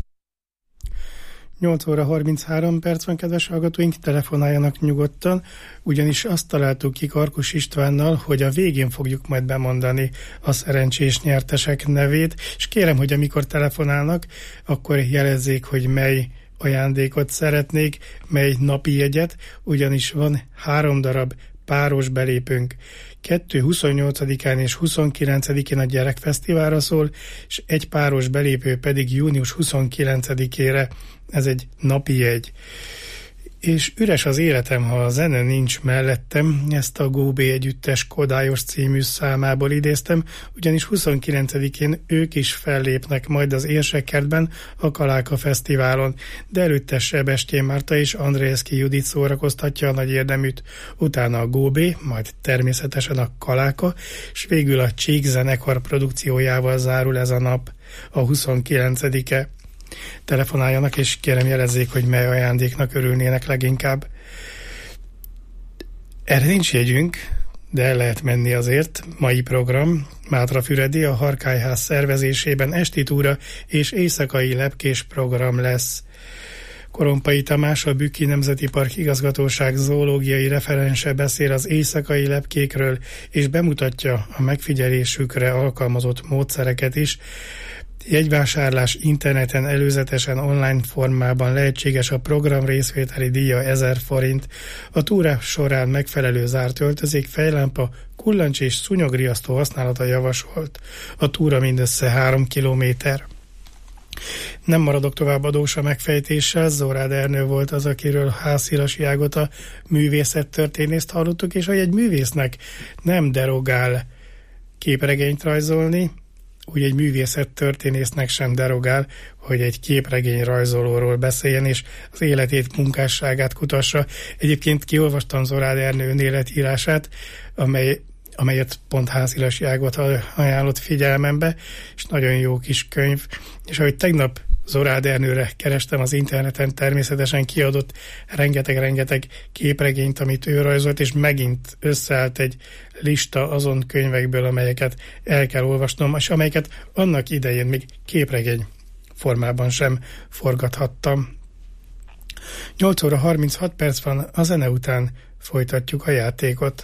8 óra 33 perc van, kedves hallgatóink, telefonáljanak nyugodtan, ugyanis azt találtuk ki Karkus Istvánnal, hogy a végén fogjuk majd bemondani a szerencsés nyertesek nevét, és kérem, hogy amikor telefonálnak, akkor jelezzék, hogy mely ajándékot szeretnék, mely napi jegyet, ugyanis van 3 darab páros belépőnk. 2 28-án és 29-én a Gyerekfesztiválra szól, és egy páros belépő pedig június 29-ére. Ez egy napi jegy. És üres az életem, ha a zene nincs mellettem, ezt a Góbé együttes Kodályos című számából idéztem, ugyanis 29-én ők is fellépnek majd az Érsekkertben a Kaláka Fesztiválon, de előtte Sebestyén Márta és Andrészki Judit szórakoztatja a nagy érdeműt, utána a Góbé, majd természetesen a Kaláka, és végül a Csík zenekar produkciójával zárul ez a nap, a 29-e. Telefonáljanak, és kérem jelezzék, hogy mely ajándéknak örülnének leginkább. Erre nincs jegyünk, de el lehet menni azért. Mai program Mátrafüredi a Harkályház szervezésében esti túra és éjszakai lepkés program lesz. Korompai Tamás, a Bükki Nemzeti Park Igazgatóság zoológiai referense beszél az éjszakai lepkékről, és bemutatja a megfigyelésükre alkalmazott módszereket is. Jegyvásárlás interneten előzetesen online formában lehetséges, a program részvételi díja 1000 forint. A túra során megfelelő zárt öltözék, fejlámpa, kullancs és szúnyogriasztó használata javasolt. A túra mindössze 3 kilométer. Nem maradok tovább adósa megfejtéssel, Zorád Ernő volt az, akiről Hászilasi Ágota művészettörténészt hallottuk, és hogy egy művésznek nem derogál képregényt rajzolni, úgy egy művészettörténésznek sem derogál, hogy egy képregény rajzolóról beszéljen, és az életét, munkásságát kutassa. Egyébként kiolvastam Zorád Ernő önéletírását, amelyet pont Hászilasi Ágota ajánlott figyelmembe, és nagyon jó kis könyv. És ahogy tegnap Zorád Ernőre kerestem az interneten, természetesen kiadott rengeteg képregényt, amit ő rajzolt, és megint összeállt egy lista azon könyvekből, amelyeket el kell olvasnom, és amelyeket annak idején még képregény formában sem forgathattam. 8 óra 36 perc van, a zene után folytatjuk a játékot.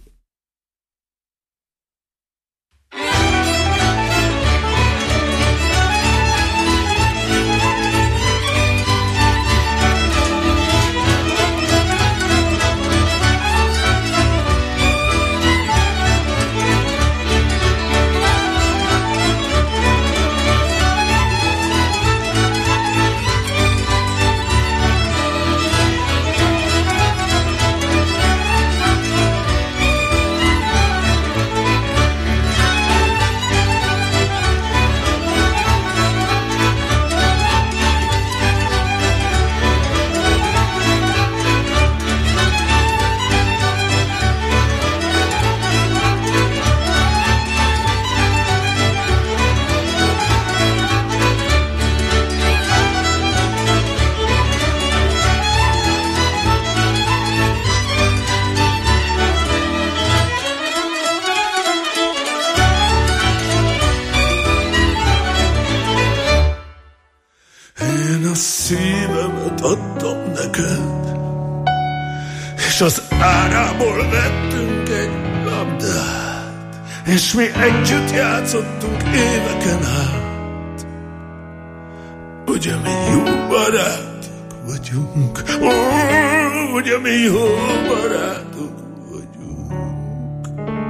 Szívemet adtam neked, és az árából vettünk egy labdát, és mi együtt játszottunk éveken át. Ugye mi jó barátok vagyunk, ugye mi jó barátok vagyunk.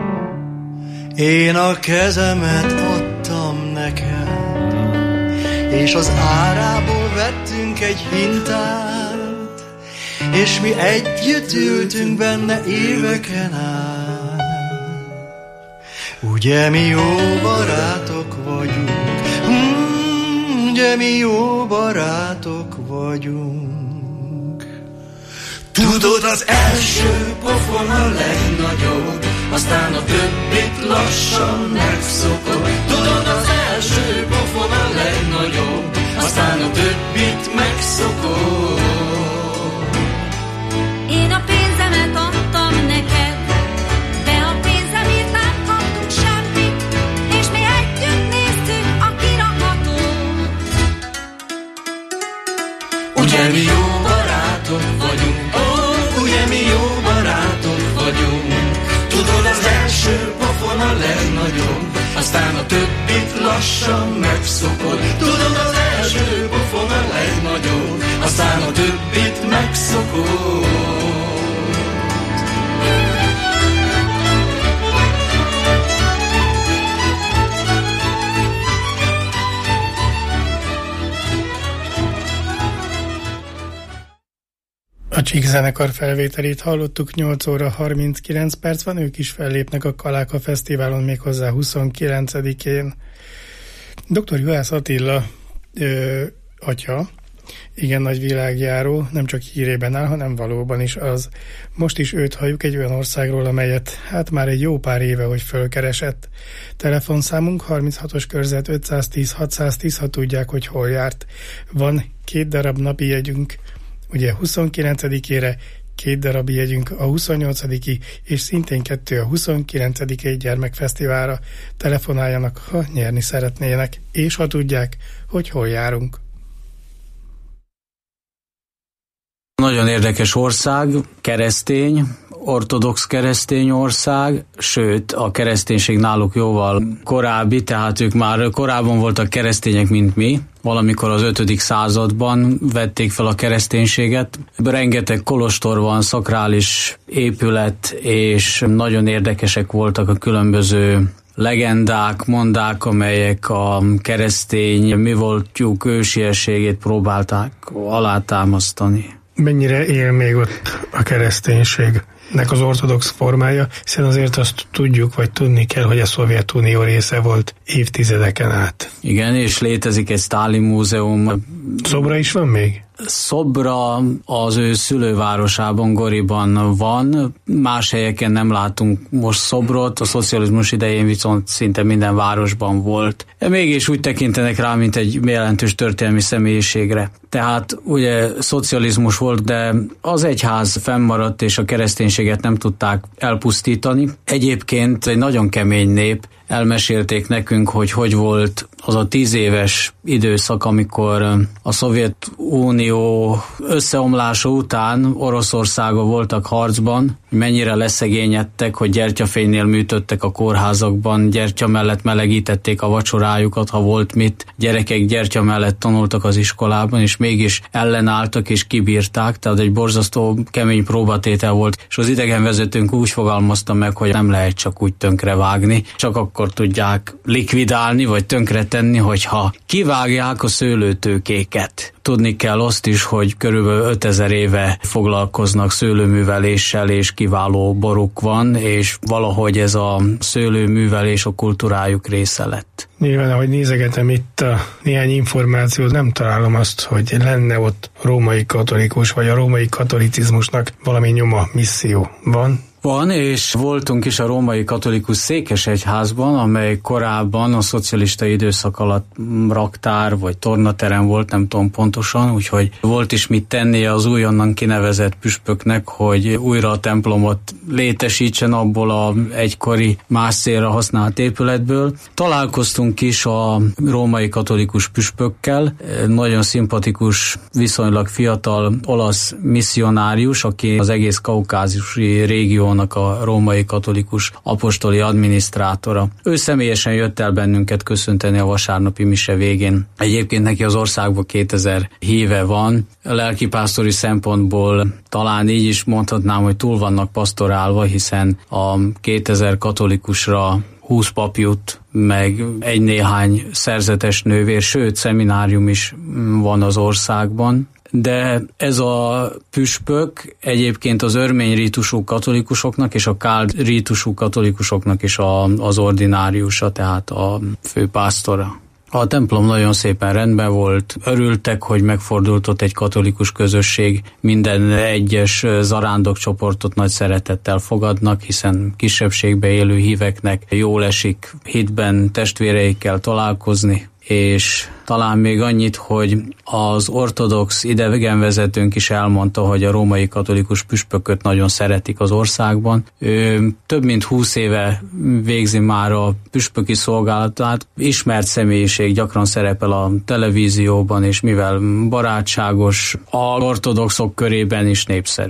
Én a kezemet adtam neked, és az árából vettünk egy hintát, és mi együtt ültünk benne éveken át. Ugye mi jó barátok vagyunk, ugye mi jó barátok vagyunk. Tudod, az első pofon a legnagyobb, aztán a többit lassan megszokod. Tudod, az első pofon a legnagyobb, aztán a többit megszokod. Én a pénzemet adtam neked, de a pénzemért nem kaptuk semmit, és mi együtt néztük a kirakatot. Ugye mi jó barátok vagyunk, ugye mi jó barátok vagyunk. Tudod, az első pofon a legnagyobb, aztán a többit lassan megszokod. Tudod, az első pofon a legnagyobb, aztán a többit megszokod. A Csík zenekar felvételét hallottuk, 8 óra 39 perc van, ők is fellépnek a Kaláka Fesztiválon méghozzá 29-én. Dr. Juhász Attila atya, igen nagy világjáró, nem csak hírében áll, hanem valóban is az. Most is őt halljuk egy olyan országról, amelyet hát már egy jó pár éve, hogy fölkeresett. Telefonszámunk 36-os körzet 510 610, ha tudják, hogy hol járt. Van 2 darab napi jegyünk, ugye 29-ére, 2 darab jegyünk a 28-i, és szintén 2 a 29. gyermekfesztiválra. Telefonáljanak, ha nyerni szeretnének, és ha tudják, hogy hol járunk. Nagyon érdekes ország, keresztény, ortodox keresztény ország, sőt a kereszténység náluk jóval korábbi, tehát ők már korábban voltak keresztények, mint mi. Valamikor az 5. században vették fel a kereszténységet. Rengeteg kolostor van, szakrális épület, és nagyon érdekesek voltak a különböző legendák, mondák, amelyek a keresztény mi voltjuk ősiességét próbálták alátámasztani. Mennyire él még ott a kereszténységnek az ortodox formája, hiszen azért azt tudjuk, vagy tudni kell, hogy a Szovjetunió része volt évtizedeken át. Igen, és létezik egy Sztálin múzeum. Szobra is van még? Szobra az ő szülővárosában, Goriban van, más helyeken nem látunk most szobrot, a szocializmus idején viszont szinte minden városban volt. Mégis úgy tekintenek rá, mint egy jelentős történelmi személyiségre. Tehát ugye szocializmus volt, de az egyház fennmaradt, és a kereszténységet nem tudták elpusztítani. Egyébként egy nagyon kemény nép, elmesélték nekünk, hogy volt az a 10 éves időszak, amikor a Szovjetunió összeomlása után Oroszországgal voltak harcban, mennyire leszegényedtek, hogy gyertyafénynél műtöttek a kórházakban, gyertya mellett melegítették a vacsorájukat, ha volt mit, gyerekek gyertya mellett tanultak az iskolában, és mégis ellenálltak és kibírták, tehát egy borzasztó kemény próbatétel volt, és az idegenvezetőnk úgy fogalmazta meg, hogy nem lehet csak úgy tönkrevágni, csak akkor tudják likvidálni, vagy tönkretenni, hogyha kivágják a szőlőtőkéket. Tudni kell azt is, hogy körülbelül 5000 éve foglalkoznak szőlőműveléssel, és kiváló boruk van, és valahogy ez a szőlőművelés a kultúrájuk része lett. Nyilván, ahogy nézegetem itt a néhány információt, nem találom azt, hogy lenne ott római katolikus, vagy a római katolicizmusnak valami nyoma, misszió. Van? Van, és voltunk is a római katolikus székesegyházban, amely korábban a szocialista időszak alatt raktár vagy tornaterem volt, nem tudom pontosan, úgyhogy volt is mit tennie az újonnan kinevezett püspöknek, hogy újra a templomot létesítsen abból a egykori más célra használt épületből. Találkoztunk is a római katolikus püspökkel, nagyon szimpatikus, viszonylag fiatal olasz misszionárius, aki az egész kaukázusi régió a római katolikus apostoli adminisztrátora. Ő személyesen jött el bennünket köszönteni a vasárnapi mise végén. Egyébként neki az országban 2000 híve van. A lelkipásztori szempontból talán így is mondhatnám, hogy túl vannak pastorálva, hiszen a 2000 katolikusra 20 pap jut, meg egy néhány szerzetes nővér, sőt szeminárium is van az országban. De ez a püspök egyébként az örmény rítusú katolikusoknak és a káld rítusú katolikusoknak is az ordináriusa, tehát a főpásztora. A templom nagyon szépen rendben volt, örültek, hogy megfordult ott egy katolikus közösség, minden egyes zarándokcsoportot nagy szeretettel fogadnak, hiszen kisebbségbe élő híveknek jól esik hitben testvéreikkel találkozni, és talán még annyit, hogy az ortodox idegenvezetőnk is elmondta, hogy a római katolikus püspököt nagyon szeretik az országban. Ő több mint 20 éve végzi már a püspöki szolgálatát, ismert személyiség, gyakran szerepel a televízióban, és mivel barátságos, az ortodoxok körében is népszerű.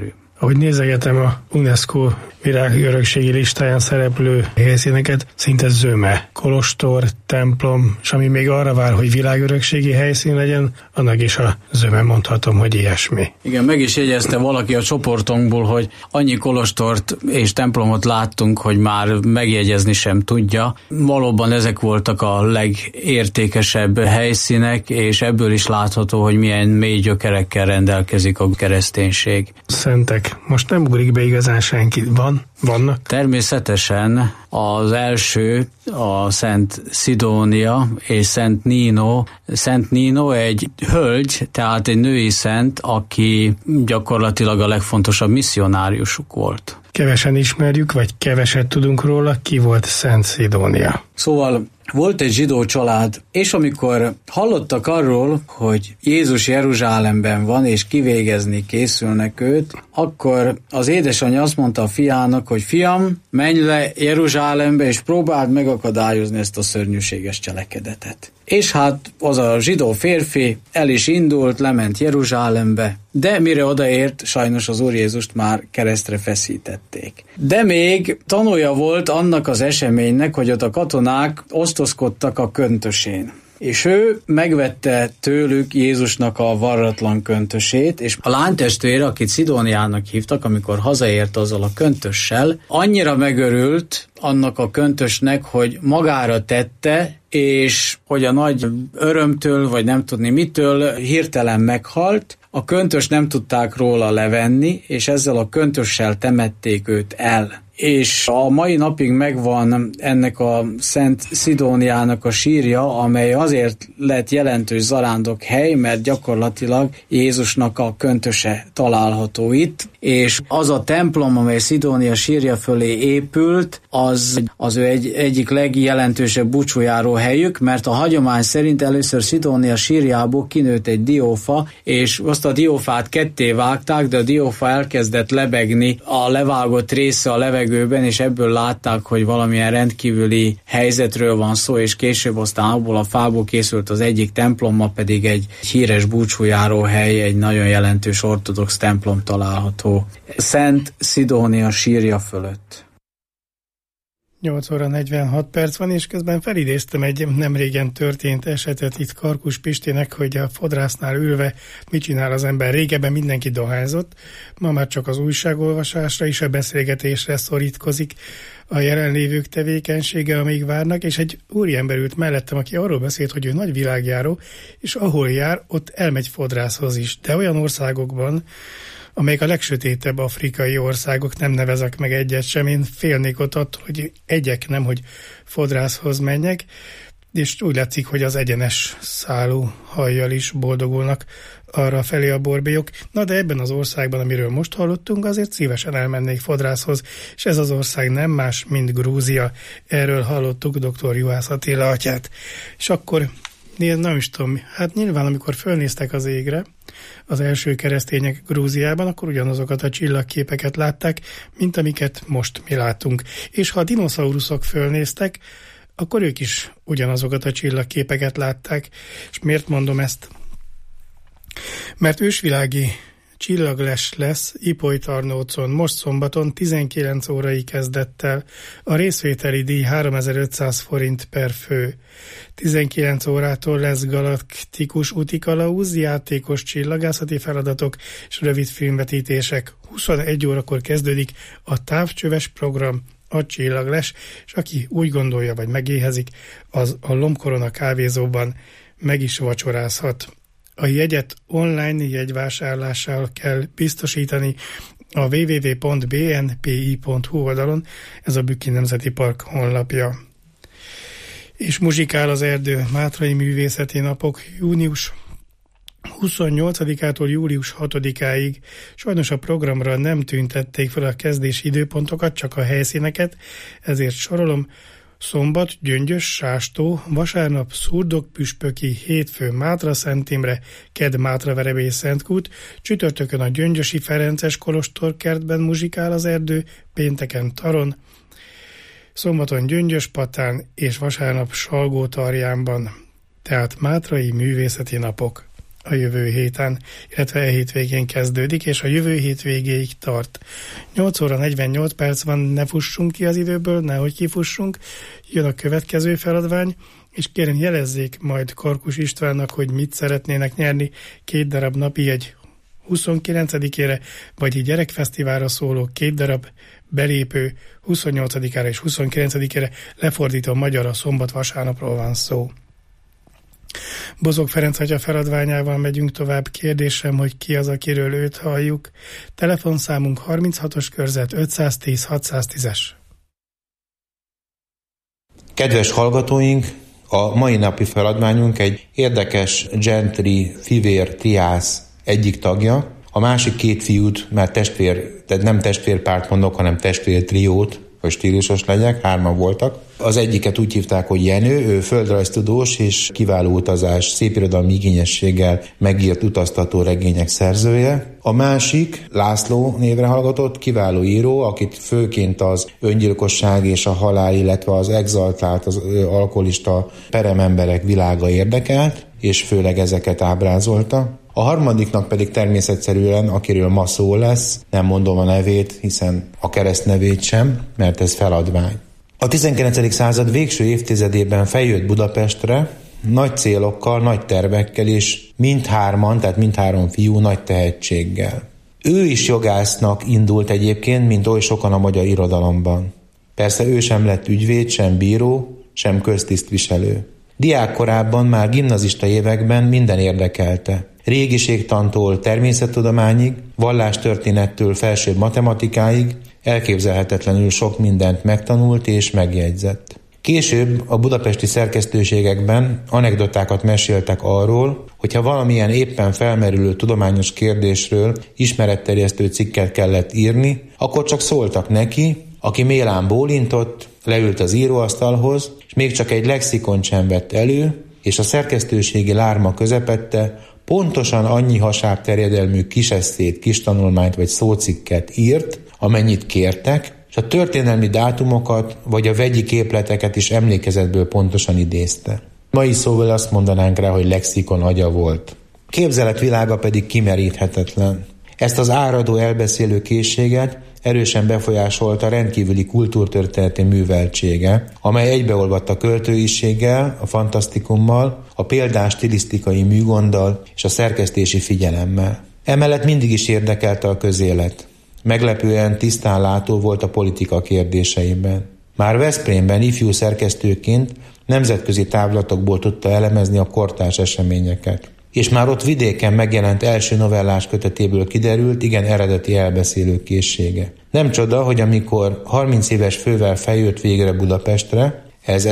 Ahogy nézegetem a UNESCO világörökségi listáján szereplő helyszíneket, szinte zöme. Kolostor, templom, és ami még arra vár, hogy világörökségi helyszín legyen, annak is a zöme, mondhatom, hogy ilyesmi. Igen, meg is jegyezte valaki a csoportunkból, hogy annyi kolostort és templomot láttunk, hogy már megjegyezni sem tudja. Valóban ezek voltak a legértékesebb helyszínek, és ebből is látható, hogy milyen mély gyökerekkel rendelkezik a kereszténység. Szentek. Most nem ugrik be igazán senki. Vannak? Természetesen az első a Szent Szidónia és Szent Nino. Szent Nino egy hölgy, tehát egy női szent, aki gyakorlatilag a legfontosabb misszionáriusuk volt. Kevesen ismerjük, vagy keveset tudunk róla, ki volt Szent Szidónia. Szóval volt egy zsidó család, és amikor hallottak arról, hogy Jézus Jeruzsálemben van, és kivégezni készülnek őt, akkor az édesanyja azt mondta a fiának, hogy fiam, menj le Jeruzsálembe, és próbáld megakadályozni ezt a szörnyűséges cselekedetet. És hát az a zsidó férfi el is indult, lement Jeruzsálembe, de mire odaért, sajnos az Úr Jézust már keresztre feszítették. De még tanúja volt annak az eseménynek, hogy ott a katonák osztozkodtak a köntösén. És ő megvette tőlük Jézusnak a varratlan köntösét, és a lánytestvére, akit Szidóniának hívtak, amikor hazaért azzal a köntössel, annyira megörült annak a köntösnek, hogy magára tette, és hogy a nagy örömtől, vagy nem tudni mitől hirtelen meghalt. A köntöst nem tudták róla levenni, és ezzel a köntössel temették őt el. És a mai napig megvan ennek a Szent Szidóniának a sírja, amely azért lett jelentős zarándok hely, mert gyakorlatilag Jézusnak a köntöse található itt, és az a templom, amely Szidónia sírja fölé épült, az ő egyik legjelentősebb búcsújáró helyük, mert a hagyomány szerint először Szidónia sírjából kinőtt egy diófa, és azt a diófát ketté vágták, de a diófa elkezdett lebegni a levágott része a levegőben, és ebből látták, hogy valamilyen rendkívüli helyzetről van szó, és később aztán abból a fából készült az egyik templom, ma pedig egy híres búcsújáró hely, egy nagyon jelentős ortodox templom található Szent Szidónia sírja fölött. 8 óra 46 perc van, és közben felidéztem egy nemrégen történt esetet itt Karkus Pistének, hogy a fodrásznál ülve mit csinál az ember. Régebben mindenki dohányzott, ma már csak az újságolvasásra és a beszélgetésre szorítkozik a jelenlévők tevékenysége, amíg várnak, és egy úriember ült mellettem, aki arról beszélt, hogy ő nagy világjáró, és ahol jár, ott elmegy fodrászhoz is. De olyan országokban, amelyek a legsötétebb afrikai országok, nem nevezek meg egyet sem, én félnék ott attól, hogy egyek nem, hogy fodrászhoz menjek, és úgy látszik, hogy az egyenes szálú hajjal is boldogulnak arra felé a borbélyok. Na de ebben az országban, amiről most hallottunk, azért szívesen elmennék fodrászhoz, és ez az ország nem más, mint Grúzia. Erről hallottuk dr. Juhász Attila atyát. És akkor nem is tudom, hát nyilván amikor fölnéztek az égre, az első keresztények Grúziában, akkor ugyanazokat a csillagképeket látták, mint amiket most mi látunk. És ha a dinoszauruszok fölnéztek, akkor ők is ugyanazokat a csillagképeket látták. És miért mondom ezt? Mert ősvilági csillagles lesz Ipolytarnócon most szombaton 19 órai kezdettel. A részvételi díj 3500 forint per fő. 19 órától lesz galaktikus útikalauz, játékos csillagászati feladatok és rövid filmvetítések. 21 órakor kezdődik a távcsöves program, a csillagles, és aki úgy gondolja, vagy megéhezik, az a Lombkorona kávézóban meg is vacsorázhat. A jegyet online jegyvásárlással kell biztosítani a www.bnpi.hu oldalon, ez a Bükki Nemzeti Park honlapja. És muzsikál az erdő Mátrai Művészeti Napok június 28-ától július 6-áig. Sajnos a programra nem tüntették fel a kezdési időpontokat, csak a helyszíneket, ezért sorolom: szombat Gyöngyös, Sástó, vasárnap Szurdok-Püspöki, hétfő Mátra Szent Imre, kedd Mátraverebély Szentkút, csütörtökön a Gyöngyösi Ferences Kolostorkertben muzsikál az erdő, pénteken Taron, szombaton Gyöngyöspatán és vasárnap Salgótarjánban. Tehát Mátrai Művészeti Napok. a jövő héten, illetve e hétvégén kezdődik, és a jövő hétvégéig tart. 8 óra 48 perc van, ne fussunk ki az időből, nehogy kifussunk, jön a következő feladvány, és kérem jelezzék majd Karkus Istvánnak, hogy mit szeretnének nyerni, 2 darab napi egy 29-ére, vagy egy gyerekfesztiválra szóló 2 darab belépő 28-ára és 29-ére, lefordítva magyarra szombat-vasárnapról van szó. Bozók Ferenc atya feladványával megyünk tovább. Kérdésem, hogy ki az, akiről őt halljuk. Telefonszámunk 36-os körzet 510 610-es. Kedves hallgatóink, a mai napi feladványunk egy érdekes gentry fivér triász egyik tagja, a másik 2 fiút, mert tehát nem testvérpárt mondok, hanem testvértriót, hogy stílusos legyek, 3-an voltak. Az egyiket úgy hívták, hogy Jenő, ő földrajztudós és kiváló utazás, szépirodalmi igényességgel megírt utaztató regények szerzője. A másik, László névre hallgatott, kiváló író, akit főként az öngyilkosság és a halál, illetve az exaltált, az alkoholista perememberek világa érdekelt, és főleg ezeket ábrázolta. A harmadiknak pedig természetszerűen, akiről ma szó lesz, nem mondom a nevét, hiszen a keresztnevét sem, mert ez feladvány. A 19. század végső évtizedében feljött Budapestre, nagy célokkal, nagy tervekkel, és mindhárom fiú nagy tehetséggel. Ő is jogásznak indult egyébként, mint oly sokan a magyar irodalomban. Persze ő sem lett ügyvéd, sem bíró, sem köztisztviselő. Diákkorában, már gimnazista években minden érdekelte. Régiségtantól természettudományig, vallástörténettől felsőbb matematikáig elképzelhetetlenül sok mindent megtanult és megjegyzett. Később a budapesti szerkesztőségekben anekdotákat meséltek arról, hogyha valamilyen éppen felmerülő tudományos kérdésről ismeretterjesztő cikket kellett írni, akkor csak szóltak neki, aki mélán bólintott, leült az íróasztalhoz, és még csak egy lexikont sem vett elő, és a szerkesztőségi lárma közepette pontosan annyi hasáb terjedelmű kisesszét, kistanulmányt vagy szócikket írt, amennyit kértek, és a történelmi dátumokat vagy a vegyi képleteket is emlékezetből pontosan idézte. Mai szóval azt mondanánk rá, hogy lexikon agya volt. Képzeletvilága pedig kimeríthetetlen. Ezt az áradó elbeszélő készséget erősen befolyásolta rendkívüli kultúrtörténeti műveltsége, amely egybeolvadt a költőiséggel, a fantasztikummal, a példás stilisztikai műgonddal és a szerkesztési figyelemmel. Emellett mindig is érdekelte a közélet. Meglepően tisztán látó volt a politika kérdéseiben. Már Veszprémben ifjú szerkesztőként nemzetközi távlatokból tudta elemezni a kortárs eseményeket. És már ott vidéken megjelent első novellás kötetéből kiderült igen eredeti elbeszélő készsége. Nem csoda, hogy amikor 30 éves fővel feljött végre Budapestre, ez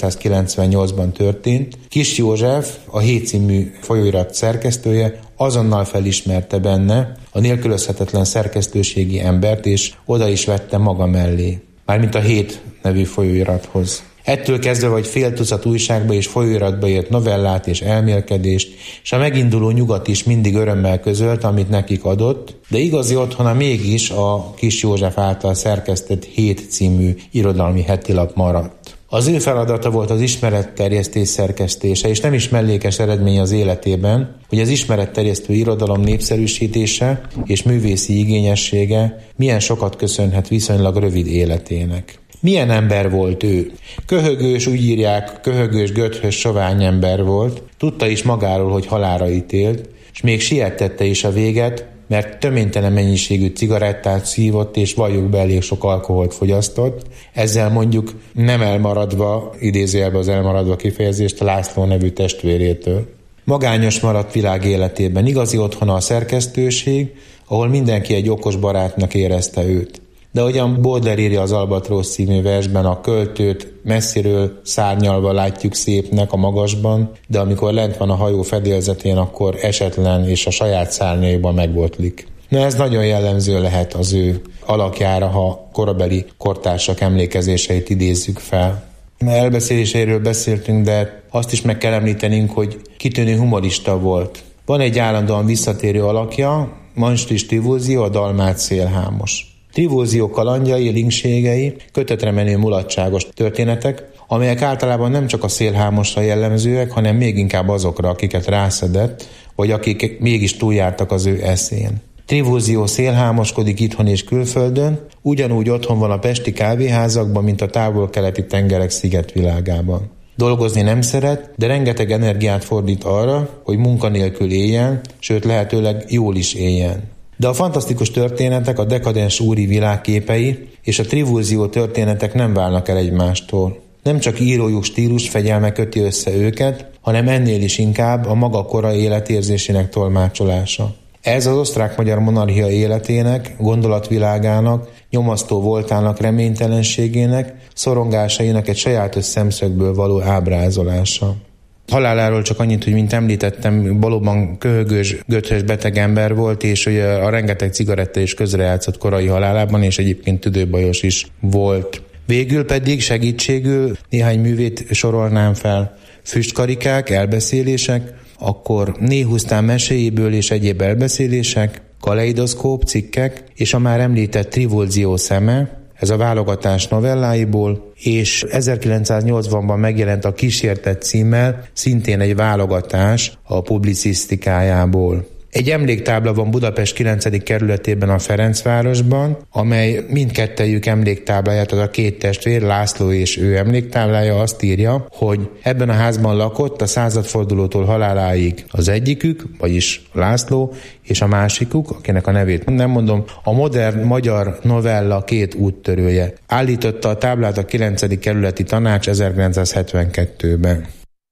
1898-ban történt, Kis József, a Hét című folyóirat szerkesztője azonnal felismerte benne a nélkülözhetetlen szerkesztőségi embert, és oda is vette maga mellé, mármint a Hét nevű folyóirathoz. Ettől kezdve vagy fél tucat újságba és folyóiratba írt novellát és elmélkedést, és a meginduló nyugat is mindig örömmel közölt, amit nekik adott, de igazi otthona mégis a Kis József által szerkesztett Hét című irodalmi hetilap maradt. Az ő feladata volt az ismeretterjesztés szerkesztése, és nem is mellékes eredmény az életében, hogy az ismeretterjesztő irodalom népszerűsítése és művészi igényessége milyen sokat köszönhet viszonylag rövid életének. Milyen ember volt ő? Köhögős, úgy írják, köhögős, göthös, sovány ember volt, tudta is magáról, hogy halálra ítélt, és még sietette is a véget, mert töménytelen mennyiségű cigarettát szívott, és valljuk be, elég sok alkoholt fogyasztott. Ezzel mondjuk nem elmaradva, idézőjelbe az elmaradva kifejezést, a László nevű testvérétől. Magányos maradt világ életében, igazi otthona a szerkesztőség, ahol mindenki egy okos barátnak érezte őt. De ahogyan Baudelaire írja az Albatrósz című versben, a költőt messziről szárnyalva látjuk szépnek a magasban, de amikor lent van a hajó fedélzetén, akkor esetlen és a saját szárnyaiban megbotlik. Na, ez nagyon jellemző lehet az ő alakjára, ha korabeli kortársak emlékezéseit idézzük fel. Elbeszéléseiről beszéltünk, de azt is meg kell említenünk, hogy kitűnő humorista volt. Van egy állandóan visszatérő alakja, Manstris Trivulzio, a dalmát szélhámos. Trivulzio kalandjai, linkségei, kötetre menő mulatságos történetek, amelyek általában nem csak a szélhámosra jellemzőek, hanem még inkább azokra, akiket rászedett, vagy akik mégis túljártak az ő eszén. Trivulzio szélhámoskodik itthon és külföldön, ugyanúgy otthon van a pesti kávéházakban, mint a távol-keleti tengerek szigetvilágában. Dolgozni nem szeret, de rengeteg energiát fordít arra, hogy munkanélkül éljen, sőt lehetőleg jól is éljen. De a fantasztikus történetek, a dekadens úri világképei és a Trivulzio történetek nem válnak el egymástól. Nem csak írójuk stílus fegyelme köti össze őket, hanem ennél is inkább a maga korai életérzésének tolmácsolása. Ez az osztrák-magyar monarchia életének, gondolatvilágának, nyomasztó voltának, reménytelenségének, szorongásainak egy sajátos szemszögből való ábrázolása. Haláláról csak annyit, hogy mint említettem, valóban köhögős, göthös beteg ember volt, és hogy a rengeteg cigaretta is közrejátszott korai halálában, és egyébként tüdőbajos is volt. Végül pedig segítségül néhány művét sorolnám fel. Füstkarikák, elbeszélések, akkor Néhusztán meséjéből és egyéb elbeszélések, kaleidoszkóp, cikkek, és a már említett Trivulzio szeme, ez a válogatás novelláiból, és 1980-ban megjelent a Kísértet címmel, szintén egy válogatás a publicisztikájából. Egy emléktábla van Budapest 9. kerületében a Ferencvárosban, amely mindkettejük emléktábláját, tehát a két testvér, László és ő emléktáblája azt írja, hogy ebben a házban lakott a századfordulótól haláláig az egyikük, vagyis László, és a másikuk, akinek a nevét nem mondom, a modern magyar novella két úttörője. Állította a táblát a 9. kerületi tanács 1972-ben.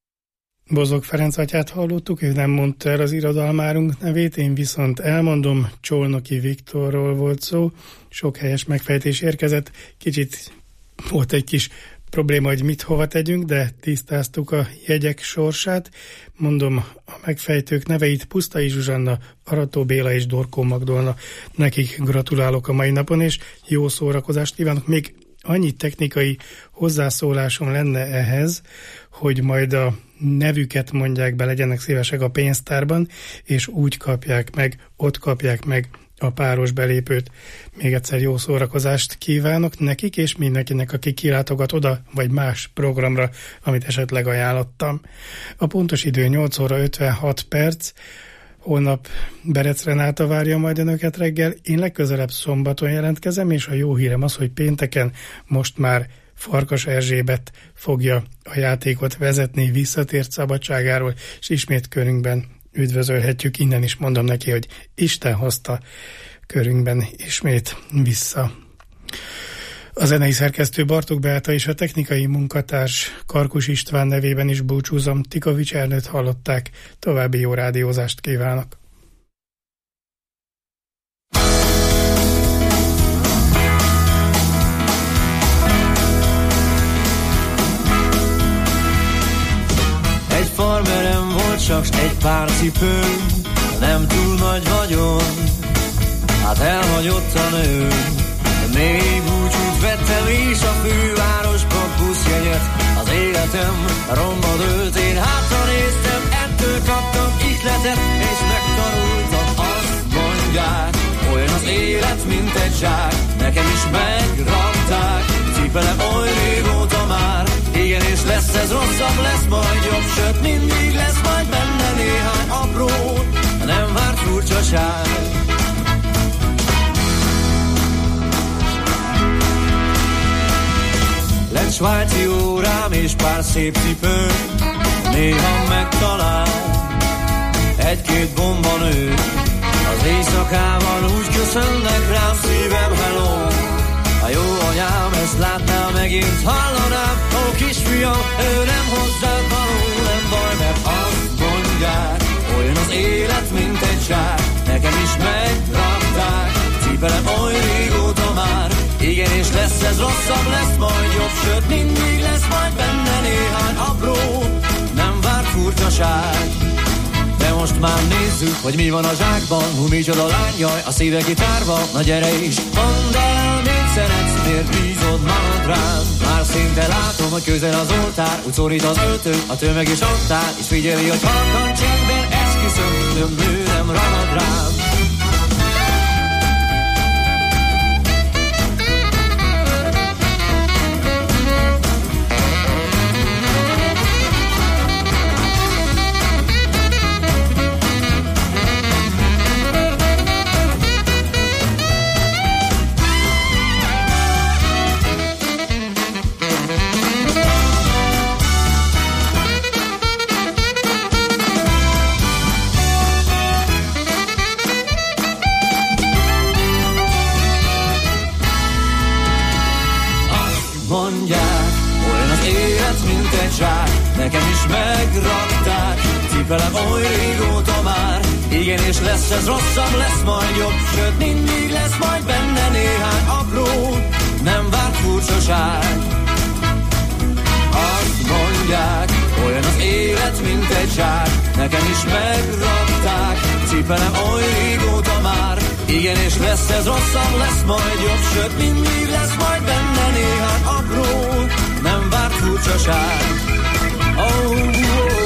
Bozog Ferenc atyát hallottuk, ő nem mondta el az irodalmárunk nevét, én viszont elmondom, Csolnoki Viktorról volt szó, sok helyes megfejtés érkezett, kicsit volt egy kis probléma, hogy mit hova tegyünk, de tisztáztuk a jegyek sorsát. Mondom a megfejtők neveit: Pusztai Zsuzsanna, Arató Béla és Dorkó Magdolna. Nekik gratulálok a mai napon, és jó szórakozást kívánok. Még annyi technikai hozzászólásom lenne ehhez, hogy majd a nevüket mondják be, legyenek szívesek a pénztárban, és úgy kapják meg, ott kapják meg a páros belépőt. Még egyszer jó szórakozást kívánok nekik, és mindenkinek, aki kilátogat oda, vagy más programra, amit esetleg ajánlottam. A pontos idő 8 óra 56 perc, holnap Berec Renáta várja majd önöket reggel, én legközelebb szombaton jelentkezem, és a jó hírem az, hogy pénteken most már Farkas Erzsébet fogja a játékot vezetni, visszatért szabadságáról, és ismét körünkben üdvözölhetjük. Innen is mondom neki, hogy Isten hozta körünkben ismét vissza. A zenei szerkesztő Bartók Beáta és a technikai munkatárs Karkus István nevében is búcsúzom. Tikovics Ernőt hallották, további jó rádiózást kívánok. Egy farmerem volt csak egy pár cipő, nem túl nagy vagyon, hát elhagyott a nő. Még búcsút vettem is a fővárosba buszjegyet, az életem romba dőlt, én hátra néztem, ettől kaptam ihletet, és megtanultam, azt mondják, olyan az élet, mint egy zsák, nekem is megrakták, cipelem oly régóta már, igen, és lesz ez rosszabb, lesz majd jobb, sőt mindig lesz majd benne néhány apró, nem várt furcsaság. Lett svájci órám és pár szép cipő, néha megtalál egy-két bombanő. Az éjszakában úgy köszönnek rám, szívem hello. A jó anyám ezt látná, megint hallanám, ó kisfiam, ő nem hozzád való, nem baj, mert azt mondják, olyan az élet, mint egy zsák, nekem is megrakták, cipelem oly régóta már, igen, és lesz ez rosszabb, lesz majd jobb, sőt mindig lesz majd benne néhány apró, nem várt furcsaság. De most már nézzük, hogy mi van a zsákban, micsoda lány, jaj, a szíve kitárva, na gyere is, mondd el, mit szeretsz, miért bízod magad rám. Már szinte látom, hogy közel az oltár, úgy szorít az öltő, a tömeg is ott áll, és figyeli, hogy halkan csendben esküszöm, több nő nem ragad rám. cipelem oly régóta már. Igen, és lesz ez rosszabb, lesz majd jobb, sőt mindig lesz majd benne néhány apró, nem várt furcsaság. Azt mondják, olyan az élet, mint egy zsák, nekem is megrakták, cipelem oly régóta már. Igen, és lesz ez rosszabb, lesz majd jobb, sőt mindig lesz majd benne néhány apró, nem várt furcsaság. Oh, oh.